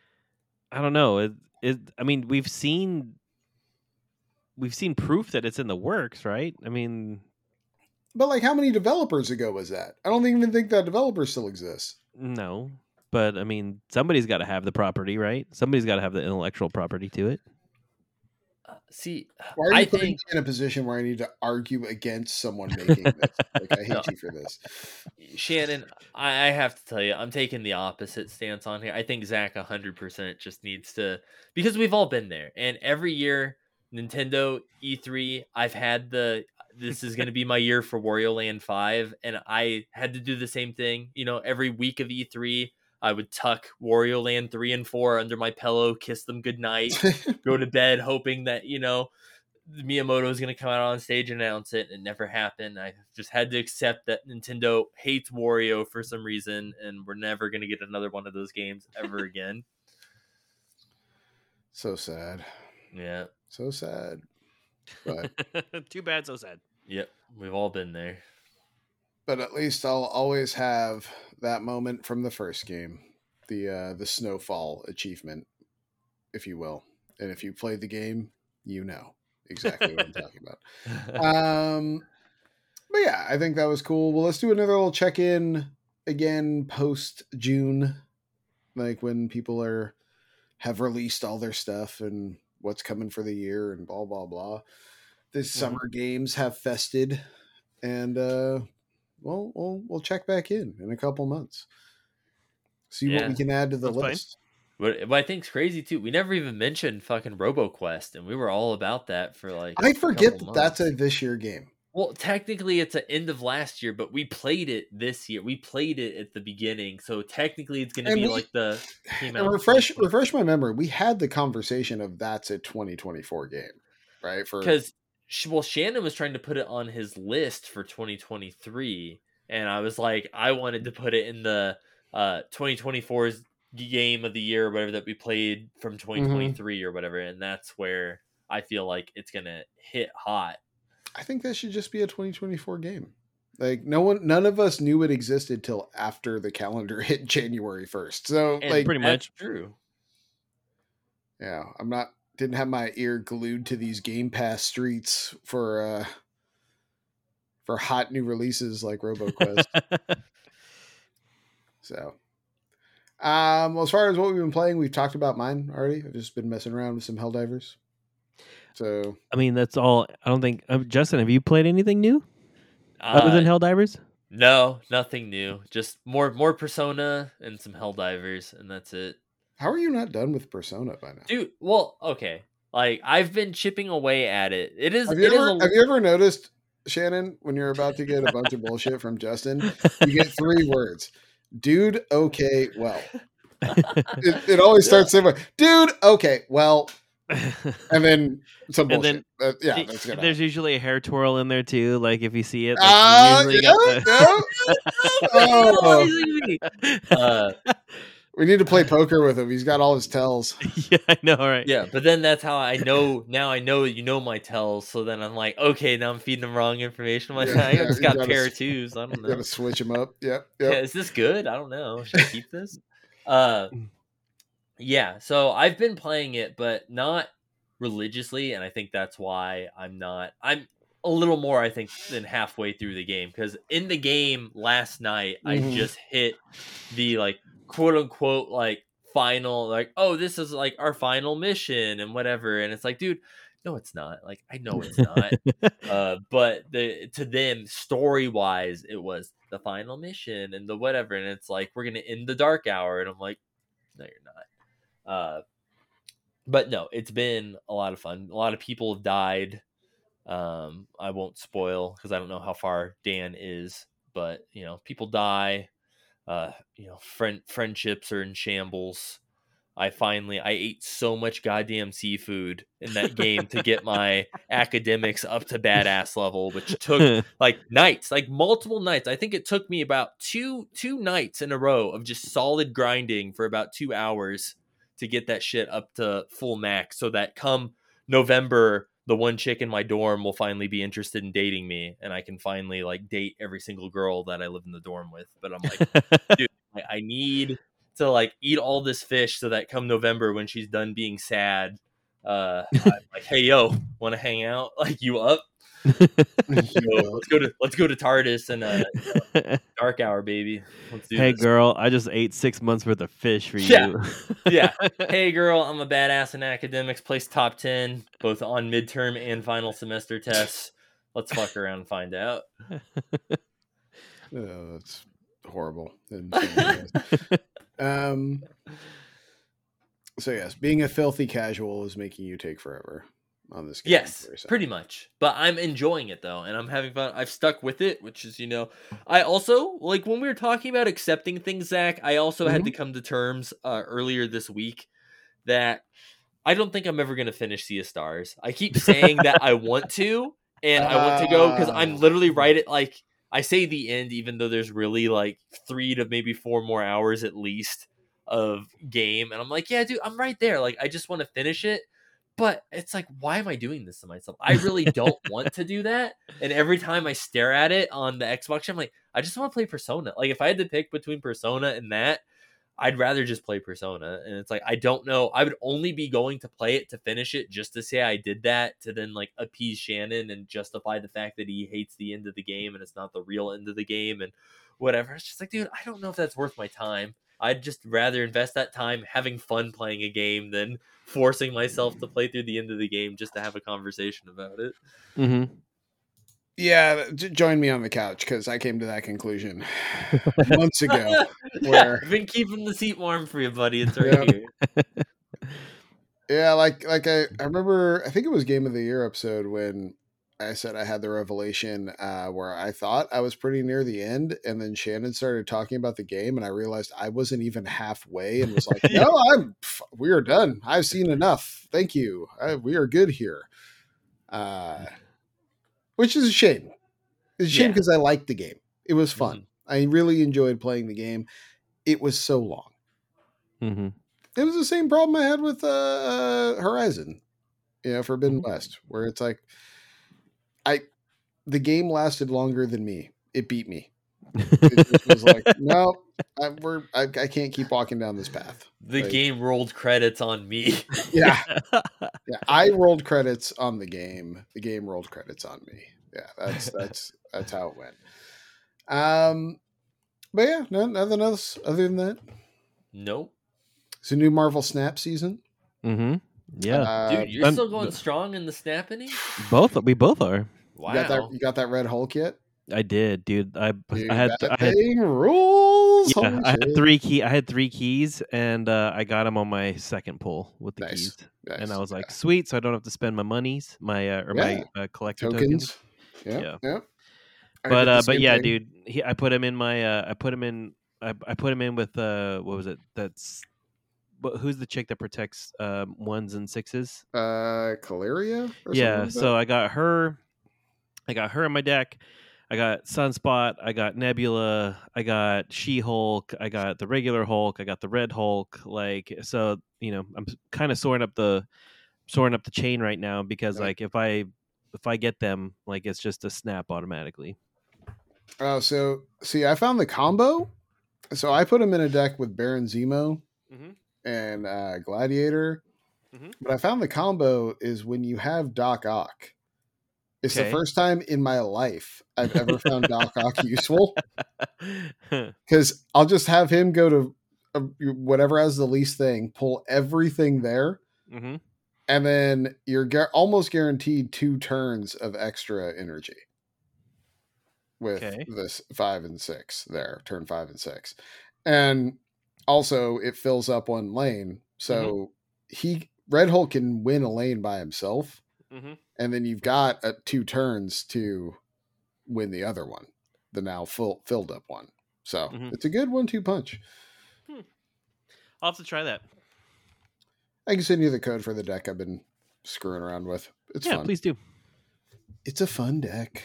S3: I don't know. It, it, I mean, we've seen we've seen proof that it's in the works, right? I mean,
S2: But like, how many developers ago was that? I don't even think that developer still exists.
S3: no. But I mean, somebody's got to have the property, right? Somebody's got to have the intellectual property to it.
S1: Uh, see,
S2: Why are you
S1: I
S2: putting
S1: think
S2: me in a position where I need to argue against someone making this? Like, I hate
S1: No.
S2: you for this.
S1: Shannon, I, I have to tell you, I'm taking the opposite stance on here. I think Zach one hundred percent just needs to, because we've all been there. And every year, Nintendo E three, I've had the, this is going to be my year for Wario Land five. And I had to do the same thing. You know, every week of E three, I would tuck Wario Land three and four under my pillow, kiss them goodnight, go to bed hoping that, you know, Miyamoto is going to come out on stage and announce it, and it never happened. I just had to accept that Nintendo hates Wario for some reason, and we're never going to get another one of those games ever again.
S2: So sad.
S1: Yeah.
S2: So sad. But
S3: Too bad, so sad.
S1: Yep. We've all been there.
S2: but at least I'll always have that moment from the first game, the uh, the snowfall achievement, if you will. And if you played the game, you know exactly what I'm talking about. Um, but yeah, I think that was cool. Well, let's do another little check in again post June, like when people are have released all their stuff and what's coming for the year and blah blah blah. The summer games have fested, and uh, well, we'll we'll check back in in a couple months, see what
S1: Yeah.
S2: we can add to the
S3: That's fine.
S2: list.
S1: What, what I think's crazy too, we never even mentioned fucking RoboQuest, and we were all about that for like.
S2: I
S1: a
S2: forget
S1: couple
S2: that that's a
S1: months.
S2: this year game.
S1: Well, technically, it's an end of last year, but we played it this year. We played it at the beginning, so technically, it's going to
S2: And
S1: be
S2: we-
S1: like the came out
S2: And
S1: in
S2: refresh
S1: twenty twenty.
S2: refresh my memory. We had the conversation of that's a twenty twenty-four game, right? For
S1: Because well, Shannon was trying to put it on his list for twenty twenty-three, and I was like, I wanted to put it in the uh twenty twenty-four's game of the year or whatever that we played from twenty twenty-three or whatever, and that's where I feel like it's gonna hit hot.
S2: I think that should just be a twenty twenty-four game. Like no one, none of us knew it existed till after the calendar hit January first. So
S1: And
S2: like,
S3: pretty
S1: that's
S3: much.
S1: true.
S2: yeah, I'm not didn't have my ear glued to these Game Pass streets for uh for hot new releases like RoboQuest. So, Um, well, as far as what we've been playing, we've talked about mine already. I've just been messing around with some Helldivers. So,
S3: I mean, that's all. I don't think. Uh, Justin, have you played anything new other
S1: Uh,
S3: than Helldivers?
S1: no, nothing new. Just more more Persona and some Helldivers, and that's it.
S2: how are you not done with Persona by now?
S1: Dude, well, okay. Like I've been chipping away at it. It is.
S2: Have you
S1: It
S2: ever
S1: is a.
S2: have you ever noticed, Shannon, when you're about to get a bunch of bullshit from Justin, you get three words. Dude, okay, well. It, it always starts similar. Dude, okay, well, and then some
S3: And
S2: bullshit.
S3: then
S2: Uh, yeah,
S3: It-
S2: that's gonna
S3: there's usually a hair twirl in there too. Like if you see it, like,
S2: Ah,
S3: you usually
S2: yeah,
S3: got the-
S2: yeah. Oh.
S1: Uh,
S2: We need to play poker with him. He's got all his tells.
S3: yeah, I know, right?
S1: yeah, but then that's how I know. Now I know you know my tells. So then I'm like, okay, now I'm feeding them wrong information. I'm like,
S2: Yeah,
S1: I
S2: yeah,
S1: just
S2: you
S1: got a
S2: gotta
S1: pair
S2: s-
S1: of twos. I don't
S2: You
S1: know.
S2: gotta switch him up. Yep,
S1: Yeah,
S2: yep.
S1: is this good? I don't know. Should I keep this? Uh, yeah. So I've been playing it, but not religiously, and I think that's why I'm not. I'm a little more, I think, than halfway through the game because in the game last night, I
S2: Mhm.
S1: just hit the like quote unquote like final like oh this is like our final mission and whatever, and it's like dude, no, it's not. Like I know it's not. Uh, but the to them story wise, it was the final mission and the whatever, and it's like we're gonna end the dark hour, and I'm like, no, you're not. Uh, but no, it's been a lot of fun. A lot of people have died. Um, I won't spoil because I don't know how far Dan is, but you know, people die. Uh, you know, friend friendships are in shambles. I finally I ate so much goddamn seafood in that game to get my academics up to badass level, which took like nights, like multiple nights. I think it took me about two two nights in a row of just solid grinding for about two hours to get that shit up to full max so that come November the one chick in my dorm will finally be interested in dating me and I can finally like date every single girl that I live in the dorm with. But I'm like, dude, I, I need to like eat all this fish so that come November when she's done being sad, uh, I'm like, hey yo, want to hang out? Like you up? Yo, let's go to let's go to TARDIS and uh, you know, Dark Hour, baby. Let's do
S3: Hey
S1: this.
S3: girl, I just ate six months worth of fish for
S1: Yeah.
S3: you.
S1: Yeah. Hey girl, I'm a badass in academics. Placed top ten both on midterm and final semester tests. Let's fuck around and find out.
S2: Oh, that's horrible. And um. So yes, being a filthy casual is making you take forever on this game.
S1: Yes,
S2: very sad.
S1: pretty much. But I'm enjoying it though, and I'm having fun. I've stuck with it, which is, you know, I also like when we were talking about accepting things, Zach. I also had to come to terms uh, earlier this week that I don't think I'm ever going to finish Sea of Stars. I keep saying that I want to, and I want to go because I'm literally right at like I say the end, even though there's really like three to maybe four more hours at least of game, and I'm like, yeah, dude, I'm right there. Like, I just want to finish it, but it's like, why am I doing this to myself? I really don't want to do that. And every time I stare at it on the Xbox, I'm like, I just want to play Persona. Like, if I had to pick between Persona and that, I'd rather just play Persona. And it's like, I don't know. I would only be going to play it to finish it just to say I did that, to then like appease Shannon and justify the fact that he hates the end of the game and it's not the real end of the game and whatever. It's just like, dude, I don't know if that's worth my time. I'd just rather invest that time having fun playing a game than forcing myself to play through the end of the game just to have a conversation about it.
S3: Mm-hmm.
S2: Yeah, j- join me on the couch because I came to that conclusion months ago. Where
S1: I've been keeping the seat warm for you, buddy. It's right
S2: Yeah.
S1: here.
S2: yeah, like like I, I remember I think it was Game of the Year episode when I said I had the revelation uh, where I thought I was pretty near the end, and then Shannon started talking about the game, and I realized I wasn't even halfway, and was like,
S1: Yeah.
S2: "No, I'm we are done. I've seen enough. Thank you. I, we are good here." Uh, which is a shame. It's a shame
S1: Yeah.
S2: because I liked the game. It was fun.
S1: Mhm.
S2: I really enjoyed playing the game. It was so long.
S3: Mm-hmm.
S2: It was the same problem I had with uh, uh, Horizon, you know, Forbidden
S3: Mhm.
S2: West, where it's like, I, the game lasted longer than me. It beat me. It just was like, no, I, we're, I, I can't keep walking down this path.
S1: The
S2: Like,
S1: game rolled credits on me.
S2: Yeah, yeah. I rolled credits on the game. The game rolled credits on me. Yeah, that's that's that's how it went. Um, but yeah, no, nothing else other than that.
S1: Nope.
S2: It's a new Marvel Snap season.
S3: Mm-hmm. Yeah,
S2: Uh,
S1: Dude, you're
S3: done-
S1: still going strong in the snapping?
S3: both we both are.
S1: Wow.
S2: you got that? You got that Red Hulk yet?
S3: I did, dude. I
S2: Dude,
S3: I had
S2: that
S3: I had
S2: thing rules.
S3: yeah,
S2: Holy
S3: I had
S2: shit.
S3: three key. I had three keys, and uh, I got them on my second pull with the
S2: Nice.
S3: keys.
S2: Nice.
S3: And I was like,
S2: Yeah.
S3: sweet, so I don't have to spend my monies, my uh, or
S2: Yeah.
S3: my uh, collector tokens.
S2: tokens. Yeah.
S3: Yeah.
S2: Yeah. I
S3: But
S2: did the
S3: uh, but
S2: same
S3: yeah,
S2: thing.
S3: dude, he, I put him in my. Uh, I put him in. I, I put him in with uh, what was it? That's. But who's the chick that protects um, ones and sixes?
S2: Uh, Caleria. Or
S3: Yeah.
S2: something
S3: So I got her. I got her in my deck. I got Sunspot. I got Nebula. I got She-Hulk. I got the regular Hulk. I got the Red Hulk. Like so, you know, I'm kind of soaring up the soaring up the chain right now because
S2: Right.
S3: like if I if I get them, like it's just a snap automatically.
S2: Oh, so see, I found the combo. So I put him in a deck with Baron Zemo
S3: Mm-hmm.
S2: and uh, Gladiator.
S3: Mhm.
S2: But I found the combo is when you have Doc Ock. It's
S3: Okay.
S2: the first time in my life I've ever found Doc Ock useful because I'll just have him go to uh, whatever has the least thing, pull everything there,
S3: mm-hmm.
S2: and then you're gu- almost guaranteed two turns of extra energy with
S3: Okay.
S2: this five and six there, turn five and six. And also it fills up one lane. So he Red Hulk can win a lane by himself.
S3: Mm-hmm.
S2: And then you've got uh, two turns to win the other one, the now full filled up one. So
S3: Mhm.
S2: it's a good one two punch.
S3: I'll have to try that.
S2: I can send you the code for the deck I've been screwing around with. It's
S3: yeah,
S2: fun.
S3: please do.
S2: It's a fun deck.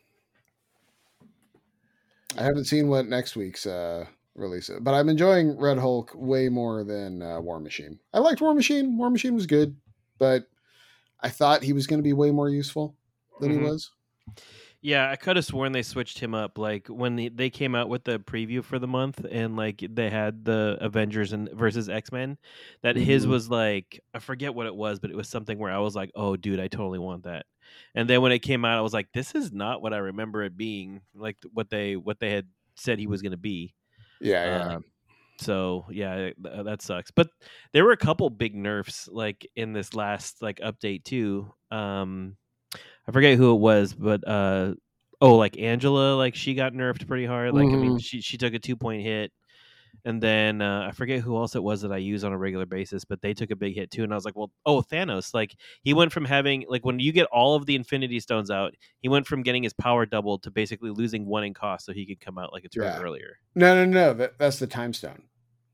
S2: I haven't seen what next week's uh, release is, but I'm enjoying Red Hulk way more than uh, War Machine. I liked War Machine. War Machine was good, but I thought he was going to be way more useful than
S3: Mhm.
S2: he was.
S3: Yeah, I could have sworn they switched him up. Like when the, they came out with the preview for the month, and like they had the Avengers and versus X Men, that his
S2: Mhm.
S3: was like I forget what it was, but it was something where I was like, "Oh, dude, I totally want that." And then when it came out, I was like, "This is not what I remember it being. Like what they what they had said he was going to be."
S2: Yeah, yeah.
S3: Um, so yeah, th- that sucks. But there were a couple big nerfs like in this last like update too. Um, I forget who it was, but uh, oh, like Angela, like she got nerfed pretty hard. Like I mean,
S2: Mhm.
S3: she she took a two point hit, and then uh, I forget who else it was that I use on a regular basis, but they took a big hit too. And I was like, well, oh, Thanos, like he went from having like when you get all of the Infinity Stones out, he went from getting his power doubled to basically losing one in cost, so he could come out like a turn
S2: Yeah.
S3: earlier.
S2: No, no, no. That, that's the time stone.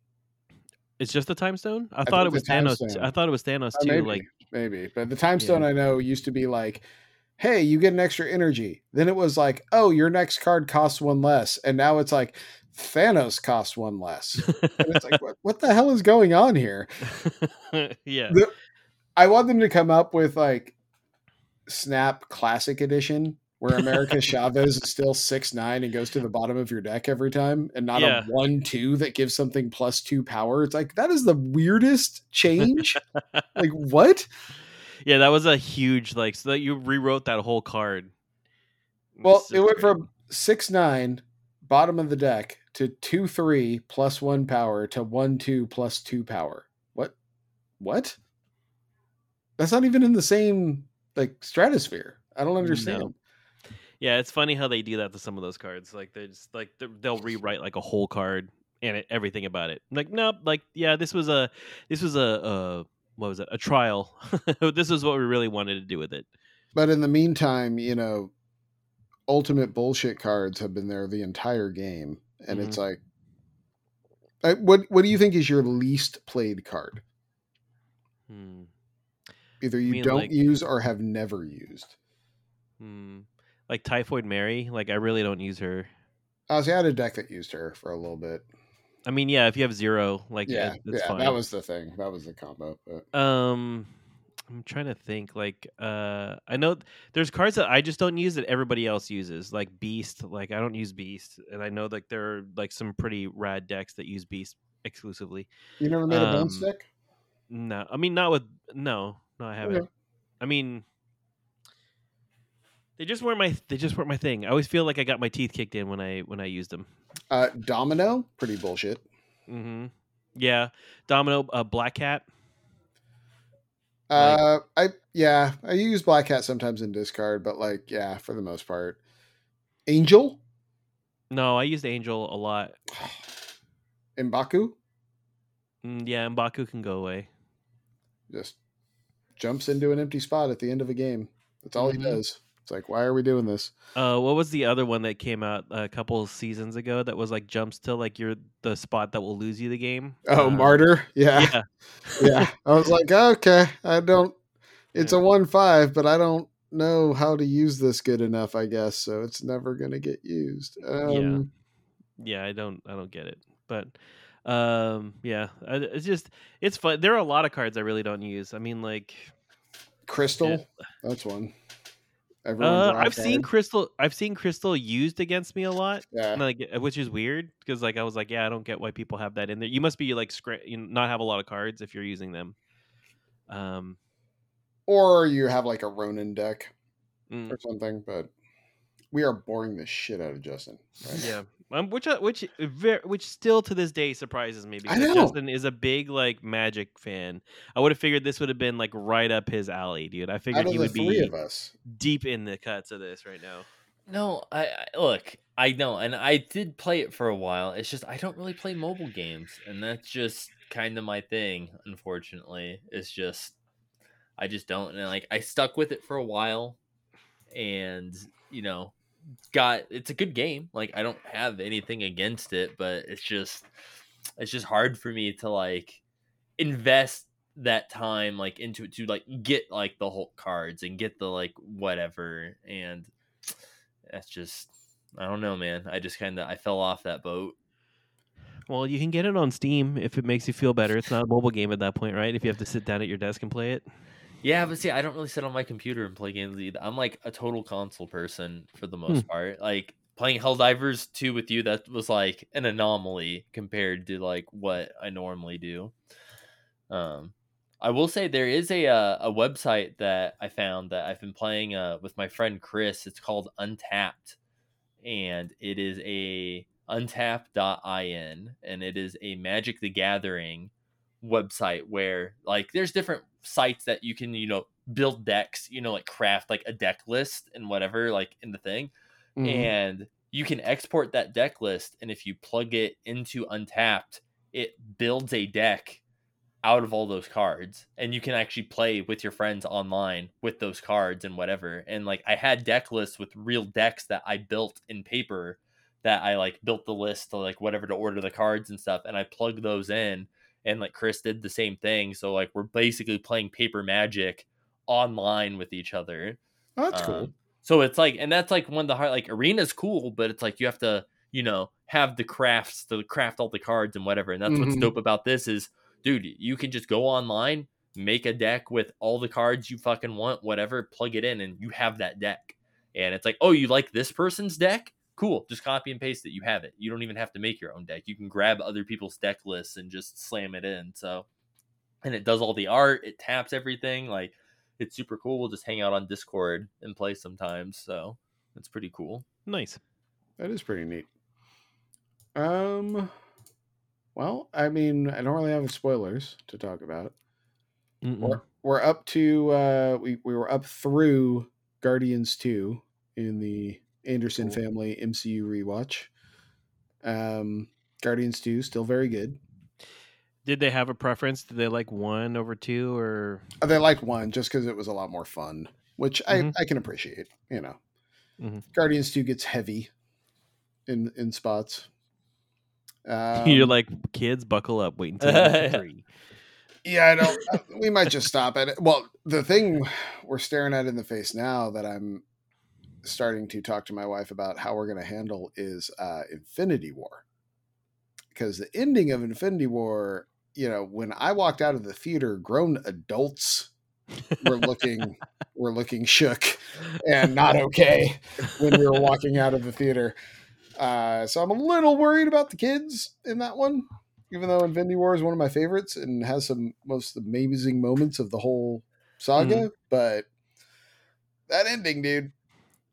S3: It's just the time stone. I,
S2: I
S3: thought
S2: think
S3: it was
S2: the time
S3: Thanos.
S2: stone.
S3: I thought it was Thanos
S2: Uh,
S3: too.
S2: maybe,
S3: Like
S2: maybe. But the time stone I know used to be like, hey, you get an extra energy. Then it was like, oh, your next card costs one less. And now it's like, Thanos costs one less. And it's like, what, what the hell is going on here?
S3: yeah,
S2: The, I want them to come up with like Snap Classic Edition, where America Chavez is still six nine and goes to the bottom of your deck every time, and not
S3: Yeah.
S2: a one two that gives something plus two power. It's like that is the weirdest change. Like what?
S3: yeah. That was a huge like. So that you rewrote that whole card.
S2: Well,
S3: It's
S2: it went
S3: great.
S2: from six nine bottom of the deck to two three plus one power to one two plus two power. What? What? That's not even in the same like stratosphere. I don't understand.
S3: No. Yeah, it's funny how they do that to some of those cards. Like they just like they're- they'll rewrite like a whole card and it, everything about it. Like nope, like yeah, this was a this was a, a what was it? A trial. This is what we really wanted to do with it.
S2: But in the meantime, you know, ultimate bullshit cards have been there the entire game, and it's like, I, what what do you think is your least played card?
S3: Hmm.
S2: Either you
S3: mean,
S2: don't
S3: like-
S2: use or have never used.
S3: Hmm. Like Typhoid Mary, like I really don't use her.
S2: Honestly, I had a deck that used her for a little bit.
S3: I mean, yeah, if you have zero, like
S2: Yeah,
S3: it, it's
S2: yeah,
S3: fine.
S2: that was the thing. That was the combo. But
S3: Um, I'm trying to think. Like, uh, I know th- there's cards that I just don't use that everybody else uses. Like Beast. Like I don't use Beast, and I know like there are like some pretty rad decks that use Beast exclusively.
S2: you never made a bone
S3: Um,
S2: stick?
S3: No, I mean not with no, no, I haven't.
S2: Okay.
S3: I mean, they just weren't my they just weren't my thing. I always feel like I got my teeth kicked in when I when I used them.
S2: Uh, Domino, pretty bullshit.
S3: Mm-hmm. Yeah, Domino, uh, Black Cat.
S2: Uh, I yeah, I use Black Cat sometimes in discard, but like yeah, for the most part, Angel,
S3: No, I used Angel a lot.
S2: M'Baku
S3: Mm, yeah, M'Baku can go away.
S2: just jumps into an empty spot at the end of a game. That's all
S3: Mhm.
S2: he does. It's like, why are we doing this?
S3: Uh, what was the other one that came out a couple of seasons ago that was like jumps to like you're the spot that will lose you the game?
S2: Oh,
S3: Um,
S2: Martyr, yeah,
S3: Yeah.
S2: yeah. I was like, okay, I don't. It's
S3: Yeah.
S2: a one five, but I don't know how to use this good enough. I guess so. It's never gonna get used. Um,
S3: Yeah. Yeah, I don't I don't get it. But um yeah, I- it's just it's fun. There are a lot of cards I really don't use. I mean like
S2: Crystal, that's one. Everyone
S3: uh
S2: draw
S3: I've seen
S2: card.
S3: Crystal I've seen Crystal used against me a lot.
S2: Yeah.
S3: Like which is weird because like I was like, yeah, I don't get why people have that in there. You must be like scra- you know, not have a lot of cards if you're using them. Um
S2: Or you have like a Ronin deck
S3: mm,
S2: or something, but we are boring the shit out of Justin. Right?
S3: yeah. Um, which uh, which very, which still to this day surprises me
S2: I
S3: because
S2: know.
S3: Justin is a big like Magic fan. I would have figured this would have been like right up his alley, dude. I figured
S2: Out of
S3: he
S2: the
S3: would
S2: three
S3: be
S2: of us,
S3: deep in the cuts of this right now.
S1: No, I, I look. I know, and I did play it for a while. It's just I don't really play mobile games, and that's just kind of my thing. Unfortunately, it's just I just don't. And like I stuck with it for a while, and you know, got it's a good game. Like I don't have anything against it, but it's just it's just hard for me to like invest that time like into it to like get like the Hulk cards and get the like whatever, and that's just I don't know, man. I just kind of I fell off that boat.
S3: Well, you can get it on Steam if it makes you feel better. It's not a mobile game at that point, right? If you have to sit down at your desk and play it.
S1: Yeah, but see, I don't really sit on my computer and play games either. I'm like a total console person for the most part. Like playing Helldivers two with you, that was like an anomaly compared to like what I normally do. Um, I will say there is a uh, a website that I found that I've been playing uh, with my friend Chris. It's called Untapped, and it is a untapped dot in, and it is a Magic the Gathering website where like there's different sites that you can you know build decks, you know like craft like a deck list and whatever like in the thing,
S2: Mhm.
S1: and you can export that deck list, and if you plug it into Untapped, it builds a deck out of all those cards, and you can actually play with your friends online with those cards and whatever. And like I had deck lists with real decks that I built in paper, that I like built the list to like whatever to order the cards and stuff, and I plugged those in, and like Chris did the same thing. So like we're basically playing paper Magic online with each other.
S2: oh, that's
S1: um,
S2: cool.
S1: So it's like, and that's like one of the hard, like Arena's cool, but it's like you have to, you know, have the crafts to craft all the cards and whatever. And that's what's
S2: Mhm.
S1: dope about this is, dude, you can just go online, make a deck with all the cards you fucking want, whatever, plug it in, and you have that deck. And it's like, oh, you like this person's deck? Cool. Just copy and paste it. You have it. You don't even have to make your own deck. You can grab other people's deck lists and just slam it in. So, and it does all the art. It taps everything. Like, it's super cool. We'll just hang out on Discord and play sometimes. So it's pretty cool.
S3: Nice.
S2: That is pretty neat. Um, well, I mean, I don't really have spoilers to talk about.
S3: Mm-mm.
S2: We're, we're up to uh, we we were up through Guardians two in the Anderson
S3: Cool.
S2: family M C U rewatch. Um, Guardians two still very good.
S3: Did they have a preference? Did they like one over two or?
S2: Uh, They liked one just because it was a lot more fun, which I,
S3: Mhm.
S2: I can appreciate. You know,
S3: Mhm.
S2: Guardians two gets heavy in in spots. Um,
S3: You're like, kids, buckle up. Wait until you get to three.
S2: Yeah, I don't. uh, we might just stop at it. Well, the thing we're staring at in the face now that I'm starting to talk to my wife about how we're going to handle is uh, Infinity War, because the ending of Infinity War, you know, when I walked out of the theater, grown adults were looking were looking shook and not okay when we were walking out of the theater. Uh, so I'm a little worried about the kids in that one, even though Infinity War is one of my favorites and has some most amazing moments of the whole saga.
S3: Mhm.
S2: But that ending, dude,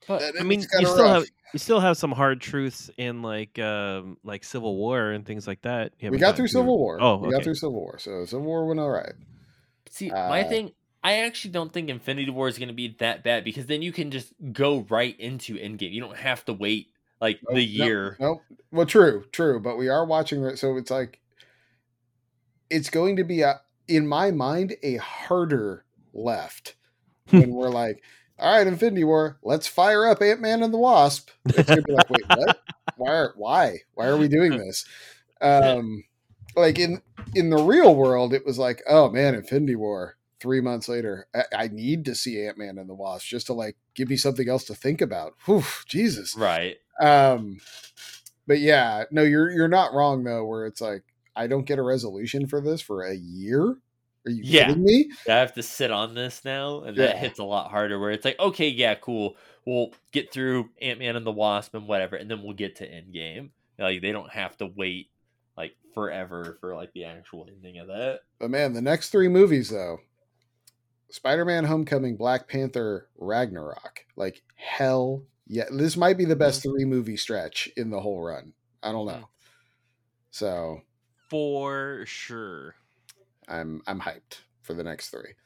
S1: But
S2: That
S3: I mean,
S2: is
S3: you
S2: kinda
S3: still
S2: rough.
S3: have you still have some hard truths in like um, like Civil War and things like that. You
S2: We
S3: haven't
S2: got
S3: gotten
S2: through
S3: to.
S2: Civil War.
S3: Oh,
S2: We got
S3: okay.
S2: through Civil War. So Civil War went all right.
S1: see,
S2: Uh,
S1: my thing, I actually don't think Infinity War is going to be that bad because then you can just go right into Endgame. You don't have to wait like
S2: Nope,
S1: the
S2: nope,
S1: year.
S2: Nope. Well, true, true. But we are watching it, so it's like it's going to be a, in my mind, a harder left when we're like, all right, Infinity War, let's fire up Ant Man and the Wasp. It's gonna be like, wait, what? Why? Are, why? Why are we doing this? Um, like in in the real world, it was like, oh man, Infinity War. Three months later, I, I need to see Ant Man and the Wasp just to like give me something else to think about. Whew, Jesus.
S1: Right.
S2: Um, but yeah, no, you're you're not wrong though. Where it's like, I don't get a resolution for this for a year. Are you
S1: Yeah.
S2: kidding me?
S1: I have to sit on this now, and that
S2: Yeah.
S1: hits a lot harder. Where it's like, okay, yeah, cool. We'll get through Ant Man and the Wasp and whatever, and then we'll get to Endgame. Like they don't have to wait like forever for like the actual ending of that.
S2: But man, the next three movies though, Spider-Man: Homecoming, Black Panther, Ragnarok. Like hell yeah, this might be the best three movie stretch in the whole run. I don't know. So
S3: For sure.
S2: I'm I'm hyped for the next three.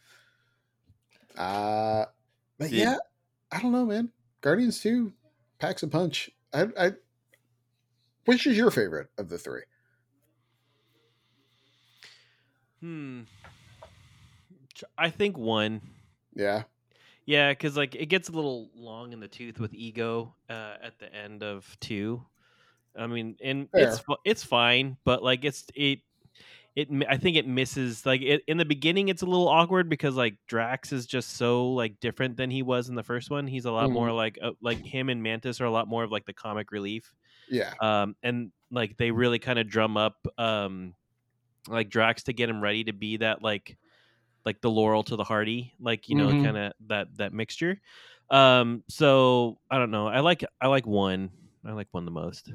S2: Uh, but
S1: Did-
S2: yeah, I don't know, man. Guardians two packs a punch. I, I which is your favorite of the three?
S3: Hmm. I think one.
S2: Yeah,
S3: Yeah, because like it gets a little long in the tooth with Ego uh, at the end of two. I mean, and it's
S2: Fair.
S3: fu- it's fine, but like it's it it mi- I think it misses like it, in the beginning. It's a little awkward because like Drax is just so like different than he was in the first one. He's a lot
S2: Mhm.
S3: more like uh, like him and Mantis are a lot more of like the comic relief.
S2: yeah,
S3: Um, and like they really kind of drum up um like Drax to get him ready to be that like like the Laurel to the Hardy, like you know,
S2: Mhm.
S3: kind of that that mixture. Um, so I don't know. I like I like one. I like one the most.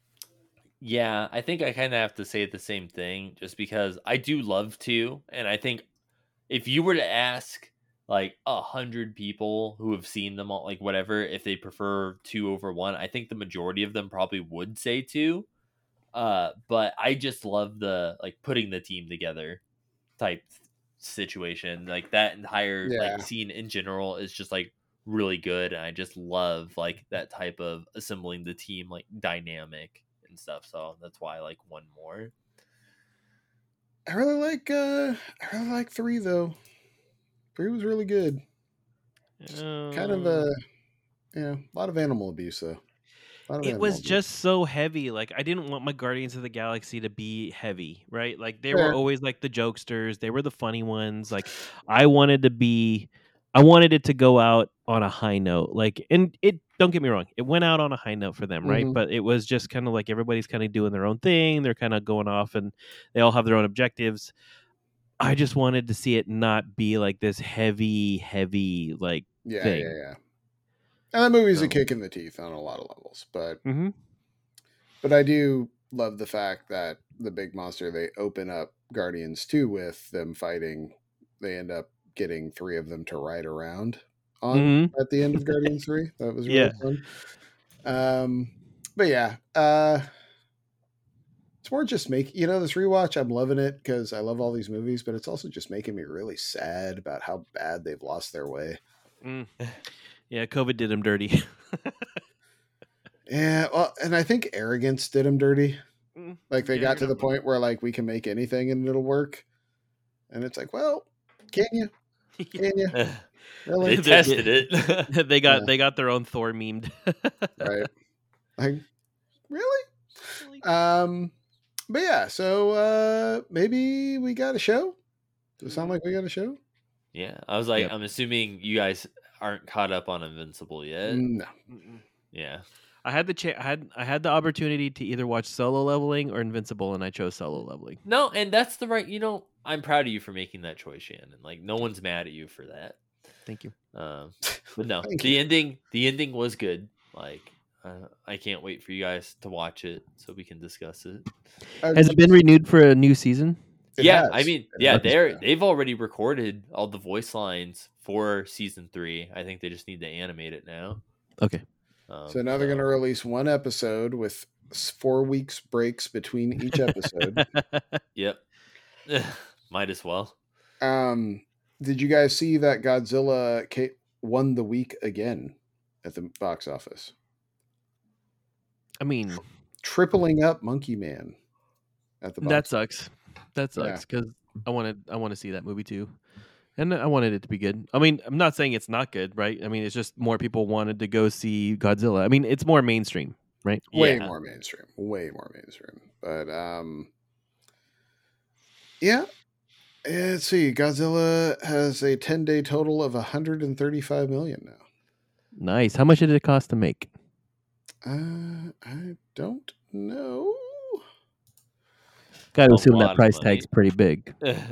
S1: Yeah, I think I kind of have to say the same thing just because I do love two, and I think if you were to ask like a hundred people who have seen them all, like whatever, if they prefer two over one, I think the majority of them probably would say two. Uh, but I just love the like putting the team together type situation. Like that entire
S2: Yeah.
S1: like scene in general is just like really good, and I just love like that type of assembling the team like dynamic and stuff. So that's why I like one more.
S2: I really like uh I really like three though. Three was really good. Kind of
S3: Um,
S2: a you know, a lot of animal abuse though. A lot of
S3: it
S2: animal
S3: was
S2: abuse.
S3: just so heavy. Like I didn't want my Guardians of the Galaxy to be heavy, right? Like they were
S2: Fair.
S3: always like the jokesters. They were the funny ones. Like I wanted to be, I wanted it to go out on a high note. Like, and it. Don't get me wrong, it went out on a high note for them, right?
S2: Mhm.
S3: But it was just kind of like everybody's kind of doing their own thing. They're kind of going off, and they all have their own objectives. I just wanted to see it not be like this heavy, heavy like
S2: Yeah,
S3: thing.
S2: yeah, yeah. And that movie's a
S3: So-
S2: kick in the teeth on a lot of levels, but
S3: Mhm.
S2: but I do love the fact that the big monster they open up Guardians two with them fighting, they end up getting three of them to ride around on
S3: Mhm.
S2: at the end of Guardians three. That was really
S3: Yeah.
S2: fun. Um, but yeah, uh, it's more just make you know this rewatch. I'm loving it because I love all these movies, but it's also just making me really sad about how bad they've lost their way.
S3: Mm. Yeah, COVID did him dirty.
S2: Yeah, well, and I think arrogance did them dirty.
S3: Mm.
S2: Like they
S3: Yeah,
S2: got
S3: you're
S2: to the
S3: not wrong.
S2: point where like we can make anything and it'll work, and it's like, well, can you? Can you
S1: they
S2: really?
S3: They-
S1: tested it.
S3: they got
S2: Yeah.
S3: they got their own Thor memed.
S2: Right? Like, really? Um, but yeah, so uh maybe we got a show. Does it sound like we got a show?
S1: Yeah, I was like,
S3: Yep.
S1: I'm assuming you guys aren't caught up on Invincible yet.
S2: No.
S3: Mm-mm.
S1: Yeah.
S3: I had the cha- I had I had the opportunity to either watch Solo Leveling or Invincible, and I chose Solo Leveling.
S1: No, and that's the right. You know, I'm proud of you for making that choice, Shannon. Like, no one's mad at you for that.
S3: Thank you.
S1: Um, but no,
S2: Thank
S1: the
S2: you.
S1: ending, the ending was good. Like, uh, I can't wait for you guys to watch it so we can discuss it.
S3: Has it been renewed for a new season?
S2: It
S1: yeah,
S2: has.
S1: I mean,
S2: It
S1: yeah,
S2: has,
S1: they're
S2: yeah.
S1: they've already recorded all the voice lines for season three. I think they just need to animate it now.
S3: Okay.
S1: Um,
S2: So now they're going to release one episode with s- four weeks breaks between each episode.
S1: Yep. Might as well.
S2: Um, did you guys see that Godzilla ca- won the week again at the box office,
S3: I mean,
S2: tripling up Monkey Man at the box?
S3: that sucks. That
S2: Yeah.
S3: sucks because I wanted I want to see that movie too, and I wanted it to be good. I mean, I'm not saying it's not good, right? I mean, it's just more people wanted to go see Godzilla. I mean, it's more mainstream, right?
S2: Way
S1: Yeah.
S2: more mainstream. Way more mainstream. But um, yeah. Yeah, let's see. Godzilla has a ten-day total of one hundred thirty-five million now.
S3: Nice. How much did it cost to make?
S2: Uh, I don't know.
S3: Got to
S1: A
S3: assume
S1: lot
S3: that
S1: of
S3: price
S1: money.
S3: tag's pretty big.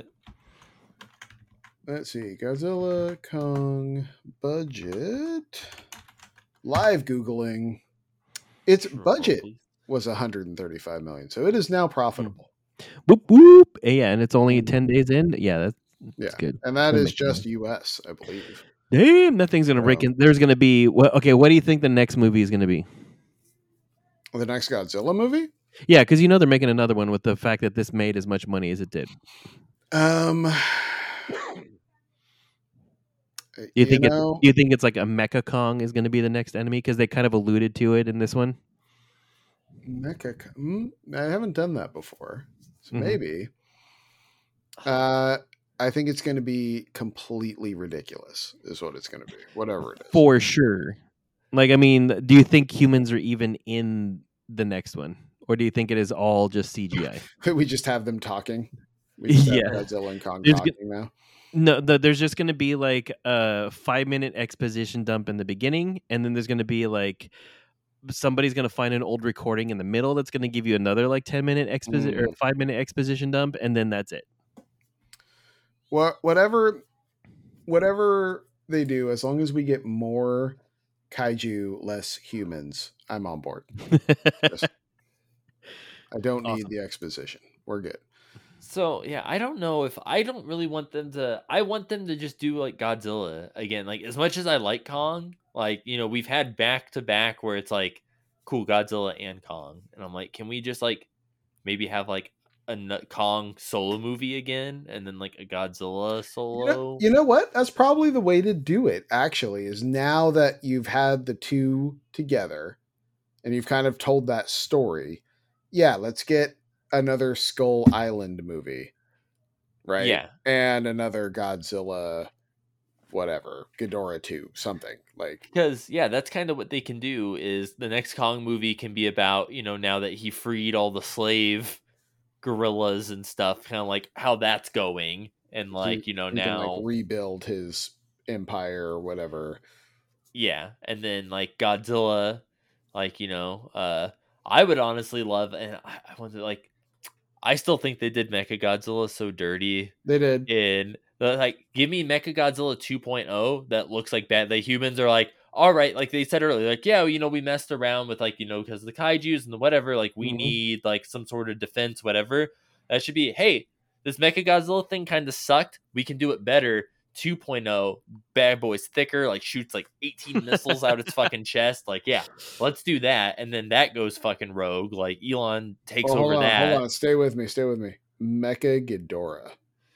S2: Let's see. Godzilla Kong budget. Live Googling. Its budget was one hundred thirty-five million, so it is now profitable.
S3: Whoop whoop. Yeah, and it's only
S2: Mhm.
S3: ten days in. Yeah, that's, that's
S2: Yeah.
S3: good.
S2: And that
S3: Gonna
S2: is
S3: make
S2: just
S3: money.
S2: U S, I believe.
S3: Damn, that thing's gonna break
S2: Wow.
S3: in. There's gonna be what? Okay, what do you think the next movie is gonna be?
S2: The next Godzilla movie?
S3: Yeah, because you know they're making another one with the fact that this made as much money as it did.
S2: Um,
S3: You think
S2: know,
S3: it's, you think it's like a Mecha Kong is going to be the next enemy because they kind of alluded to it in this one.
S2: Mecha? Mm, I haven't done that before, so
S3: Mhm.
S2: maybe. Uh, I think it's going to be completely ridiculous. Is what it's going to be. Whatever it is.
S3: For sure. Like, I mean, do you think humans are even in the next one, or do you think it is all just C G I?
S2: We just have them talking. We just
S3: Yeah.
S2: have Godzilla and Kong
S3: There's
S2: talking
S3: go-
S2: now.
S3: No, the, there's just going to be like a five minute exposition dump in the beginning, and then there's going to be like somebody's going to find an old recording in the middle that's going to give you another like ten minute exposition or
S2: Mm.
S3: five minute exposition dump, and then that's it.
S2: What whatever whatever they do, as long as we get more kaiju, less humans, I'm on board. Just- I don't need
S3: Awesome.
S2: the exposition. We're good.
S1: So yeah, I don't know if I don't really want them to. I want them to just do like Godzilla again. Like as much as I like Kong, like you know we've had back to back where it's like cool Godzilla and Kong, and I'm like, can we just like maybe have like a n- Kong solo movie again, and then like a Godzilla
S2: You
S1: solo?
S2: know, you know what? That's probably the way to do it, actually, is now that you've had the two together and you've kind of told that story. Yeah, let's get another Skull Island movie. Right?
S1: Yeah.
S2: And another Godzilla, whatever, Ghidorah two, something like.
S1: Because yeah, that's kind of what they can do. Is the next Kong movie can be about you know now that he freed all the slave gorillas and stuff, kind of like how that's going, and like you know
S2: He can,
S1: now
S2: like, rebuild his empire or whatever.
S1: yeah, and then like Godzilla, like you know, uh, I would honestly love, and I, I want to like, I still think they did Mecha Godzilla so dirty.
S2: They did.
S1: In the, like, give me Mecha Godzilla two point oh that looks like bad. The humans are like, all right, like they said earlier, like yeah, you know, we messed around with like you know because of the kaiju's and the whatever. Like we
S2: Mhm.
S1: need like some sort of defense, whatever. That should be hey, this Mecha Godzilla thing kind of sucked. We can do it better. two point oh, bad boy's thicker, like shoots like eighteen missiles out its fucking chest. Like, yeah, let's do that. And then that goes fucking rogue. Like, Elon takes
S2: Oh, hold
S1: over
S2: on,
S1: that.
S2: hold on. Stay with me. Stay with me. Mecha Ghidorah.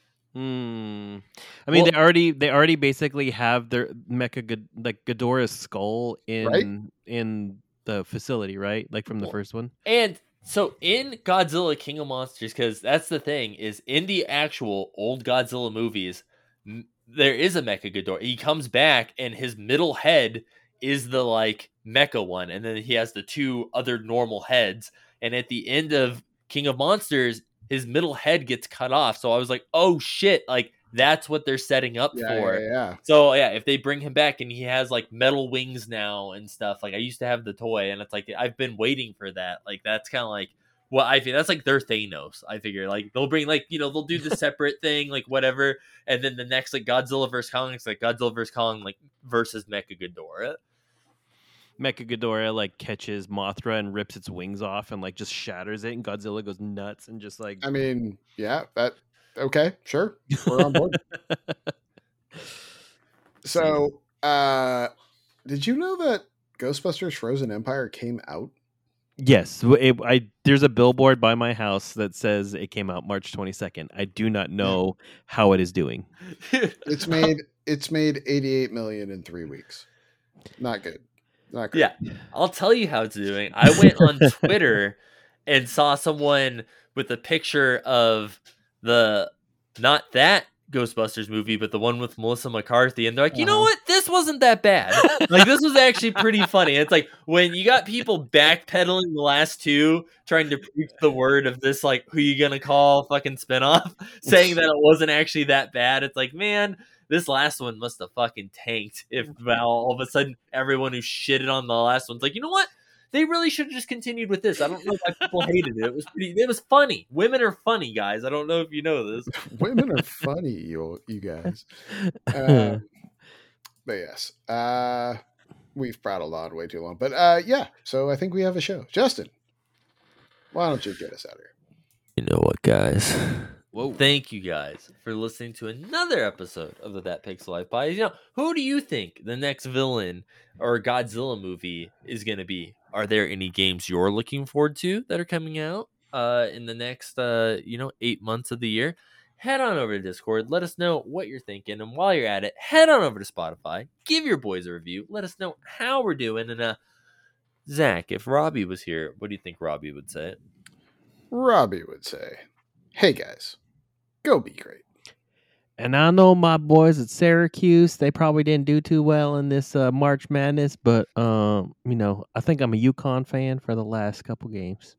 S3: Hmm. I mean,
S1: Well-
S3: they already they already basically have their Mecha Ghid- like Ghidorah's skull in
S2: Right.
S3: in the facility, right? Like from the
S1: Well,
S3: first one.
S1: And so in Godzilla King of Monsters, because that's the thing, is in the actual old Godzilla movies, m- there is a Mecha Ghidorah. He comes back and his middle head is the like mecha one, and then he has the two other normal heads. And at the end of King of Monsters, his middle head gets cut off. So I was like, oh shit, like that's what they're setting up
S2: Yeah,
S1: for.
S2: yeah, yeah.
S1: So yeah, if they bring him back and he has like metal wings now and stuff, like I used to have the toy, and it's like I've been waiting for that. Like that's kind of like what I think. That's like their Thanos. I figure like they'll bring like you know they'll do the separate thing like whatever, and then the next like Godzilla versus Kong, it's like Godzilla versus Kong like versus Mecha Ghidorah.
S3: Mecha Ghidorah like catches Mothra and rips its wings off and like just shatters it, and Godzilla goes nuts and just like.
S2: I mean, yeah, that okay, sure. We're on board. So, uh, did you know that Ghostbusters Frozen Empire came out?
S3: Yes, it, I there's a billboard by my house that says it came out March twenty-second. I do not know how it is doing.
S2: It's made it's made eighty-eight million in three weeks. Not good. Not good.
S1: Yeah, I'll tell you how it's doing. I went on Twitter and saw someone with a picture of the not that Ghostbusters movie, but the one with Melissa McCarthy, and they're like, you know
S2: Uh-huh.
S1: what? This wasn't that bad. Like, this was actually pretty funny. It's like when you got people backpedaling the last two, trying to preach the word of this, like, who you gonna call fucking spinoff, saying that it wasn't actually that bad. It's like, man, this last one must have fucking tanked. If well, all of a sudden everyone who shitted on the last one's like, you know what? They really should have just continued with this. I don't know why people hated it. It was pretty. It was funny. Women are funny, guys. I don't know if you know this.
S2: Women are funny, you you guys. Uh, but yes, uh, we've prattled on way too long. But uh, yeah, so I think we have a show. Justin, why don't you get us out of here?
S1: You know what, guys?
S3: Whoa.
S1: Thank you guys for listening to another episode of the That Pixel Life Bias. You know, who do you think the next villain or Godzilla movie is going to be? Are there any games you're looking forward to that are coming out uh, in the next, uh, you know, eight months of the year? Head on over to Discord. Let us know what you're thinking. And while you're at it, head on over to Spotify. Give your boys a review. Let us know how we're doing. And uh, Zach, if Robbie was here, what do you think Robbie would say?
S2: Robbie would say, hey guys, go be great.
S3: And I know my boys at Syracuse, they probably didn't do too well in this uh, March Madness, but um, you know, I think I'm a UConn fan for the last couple games.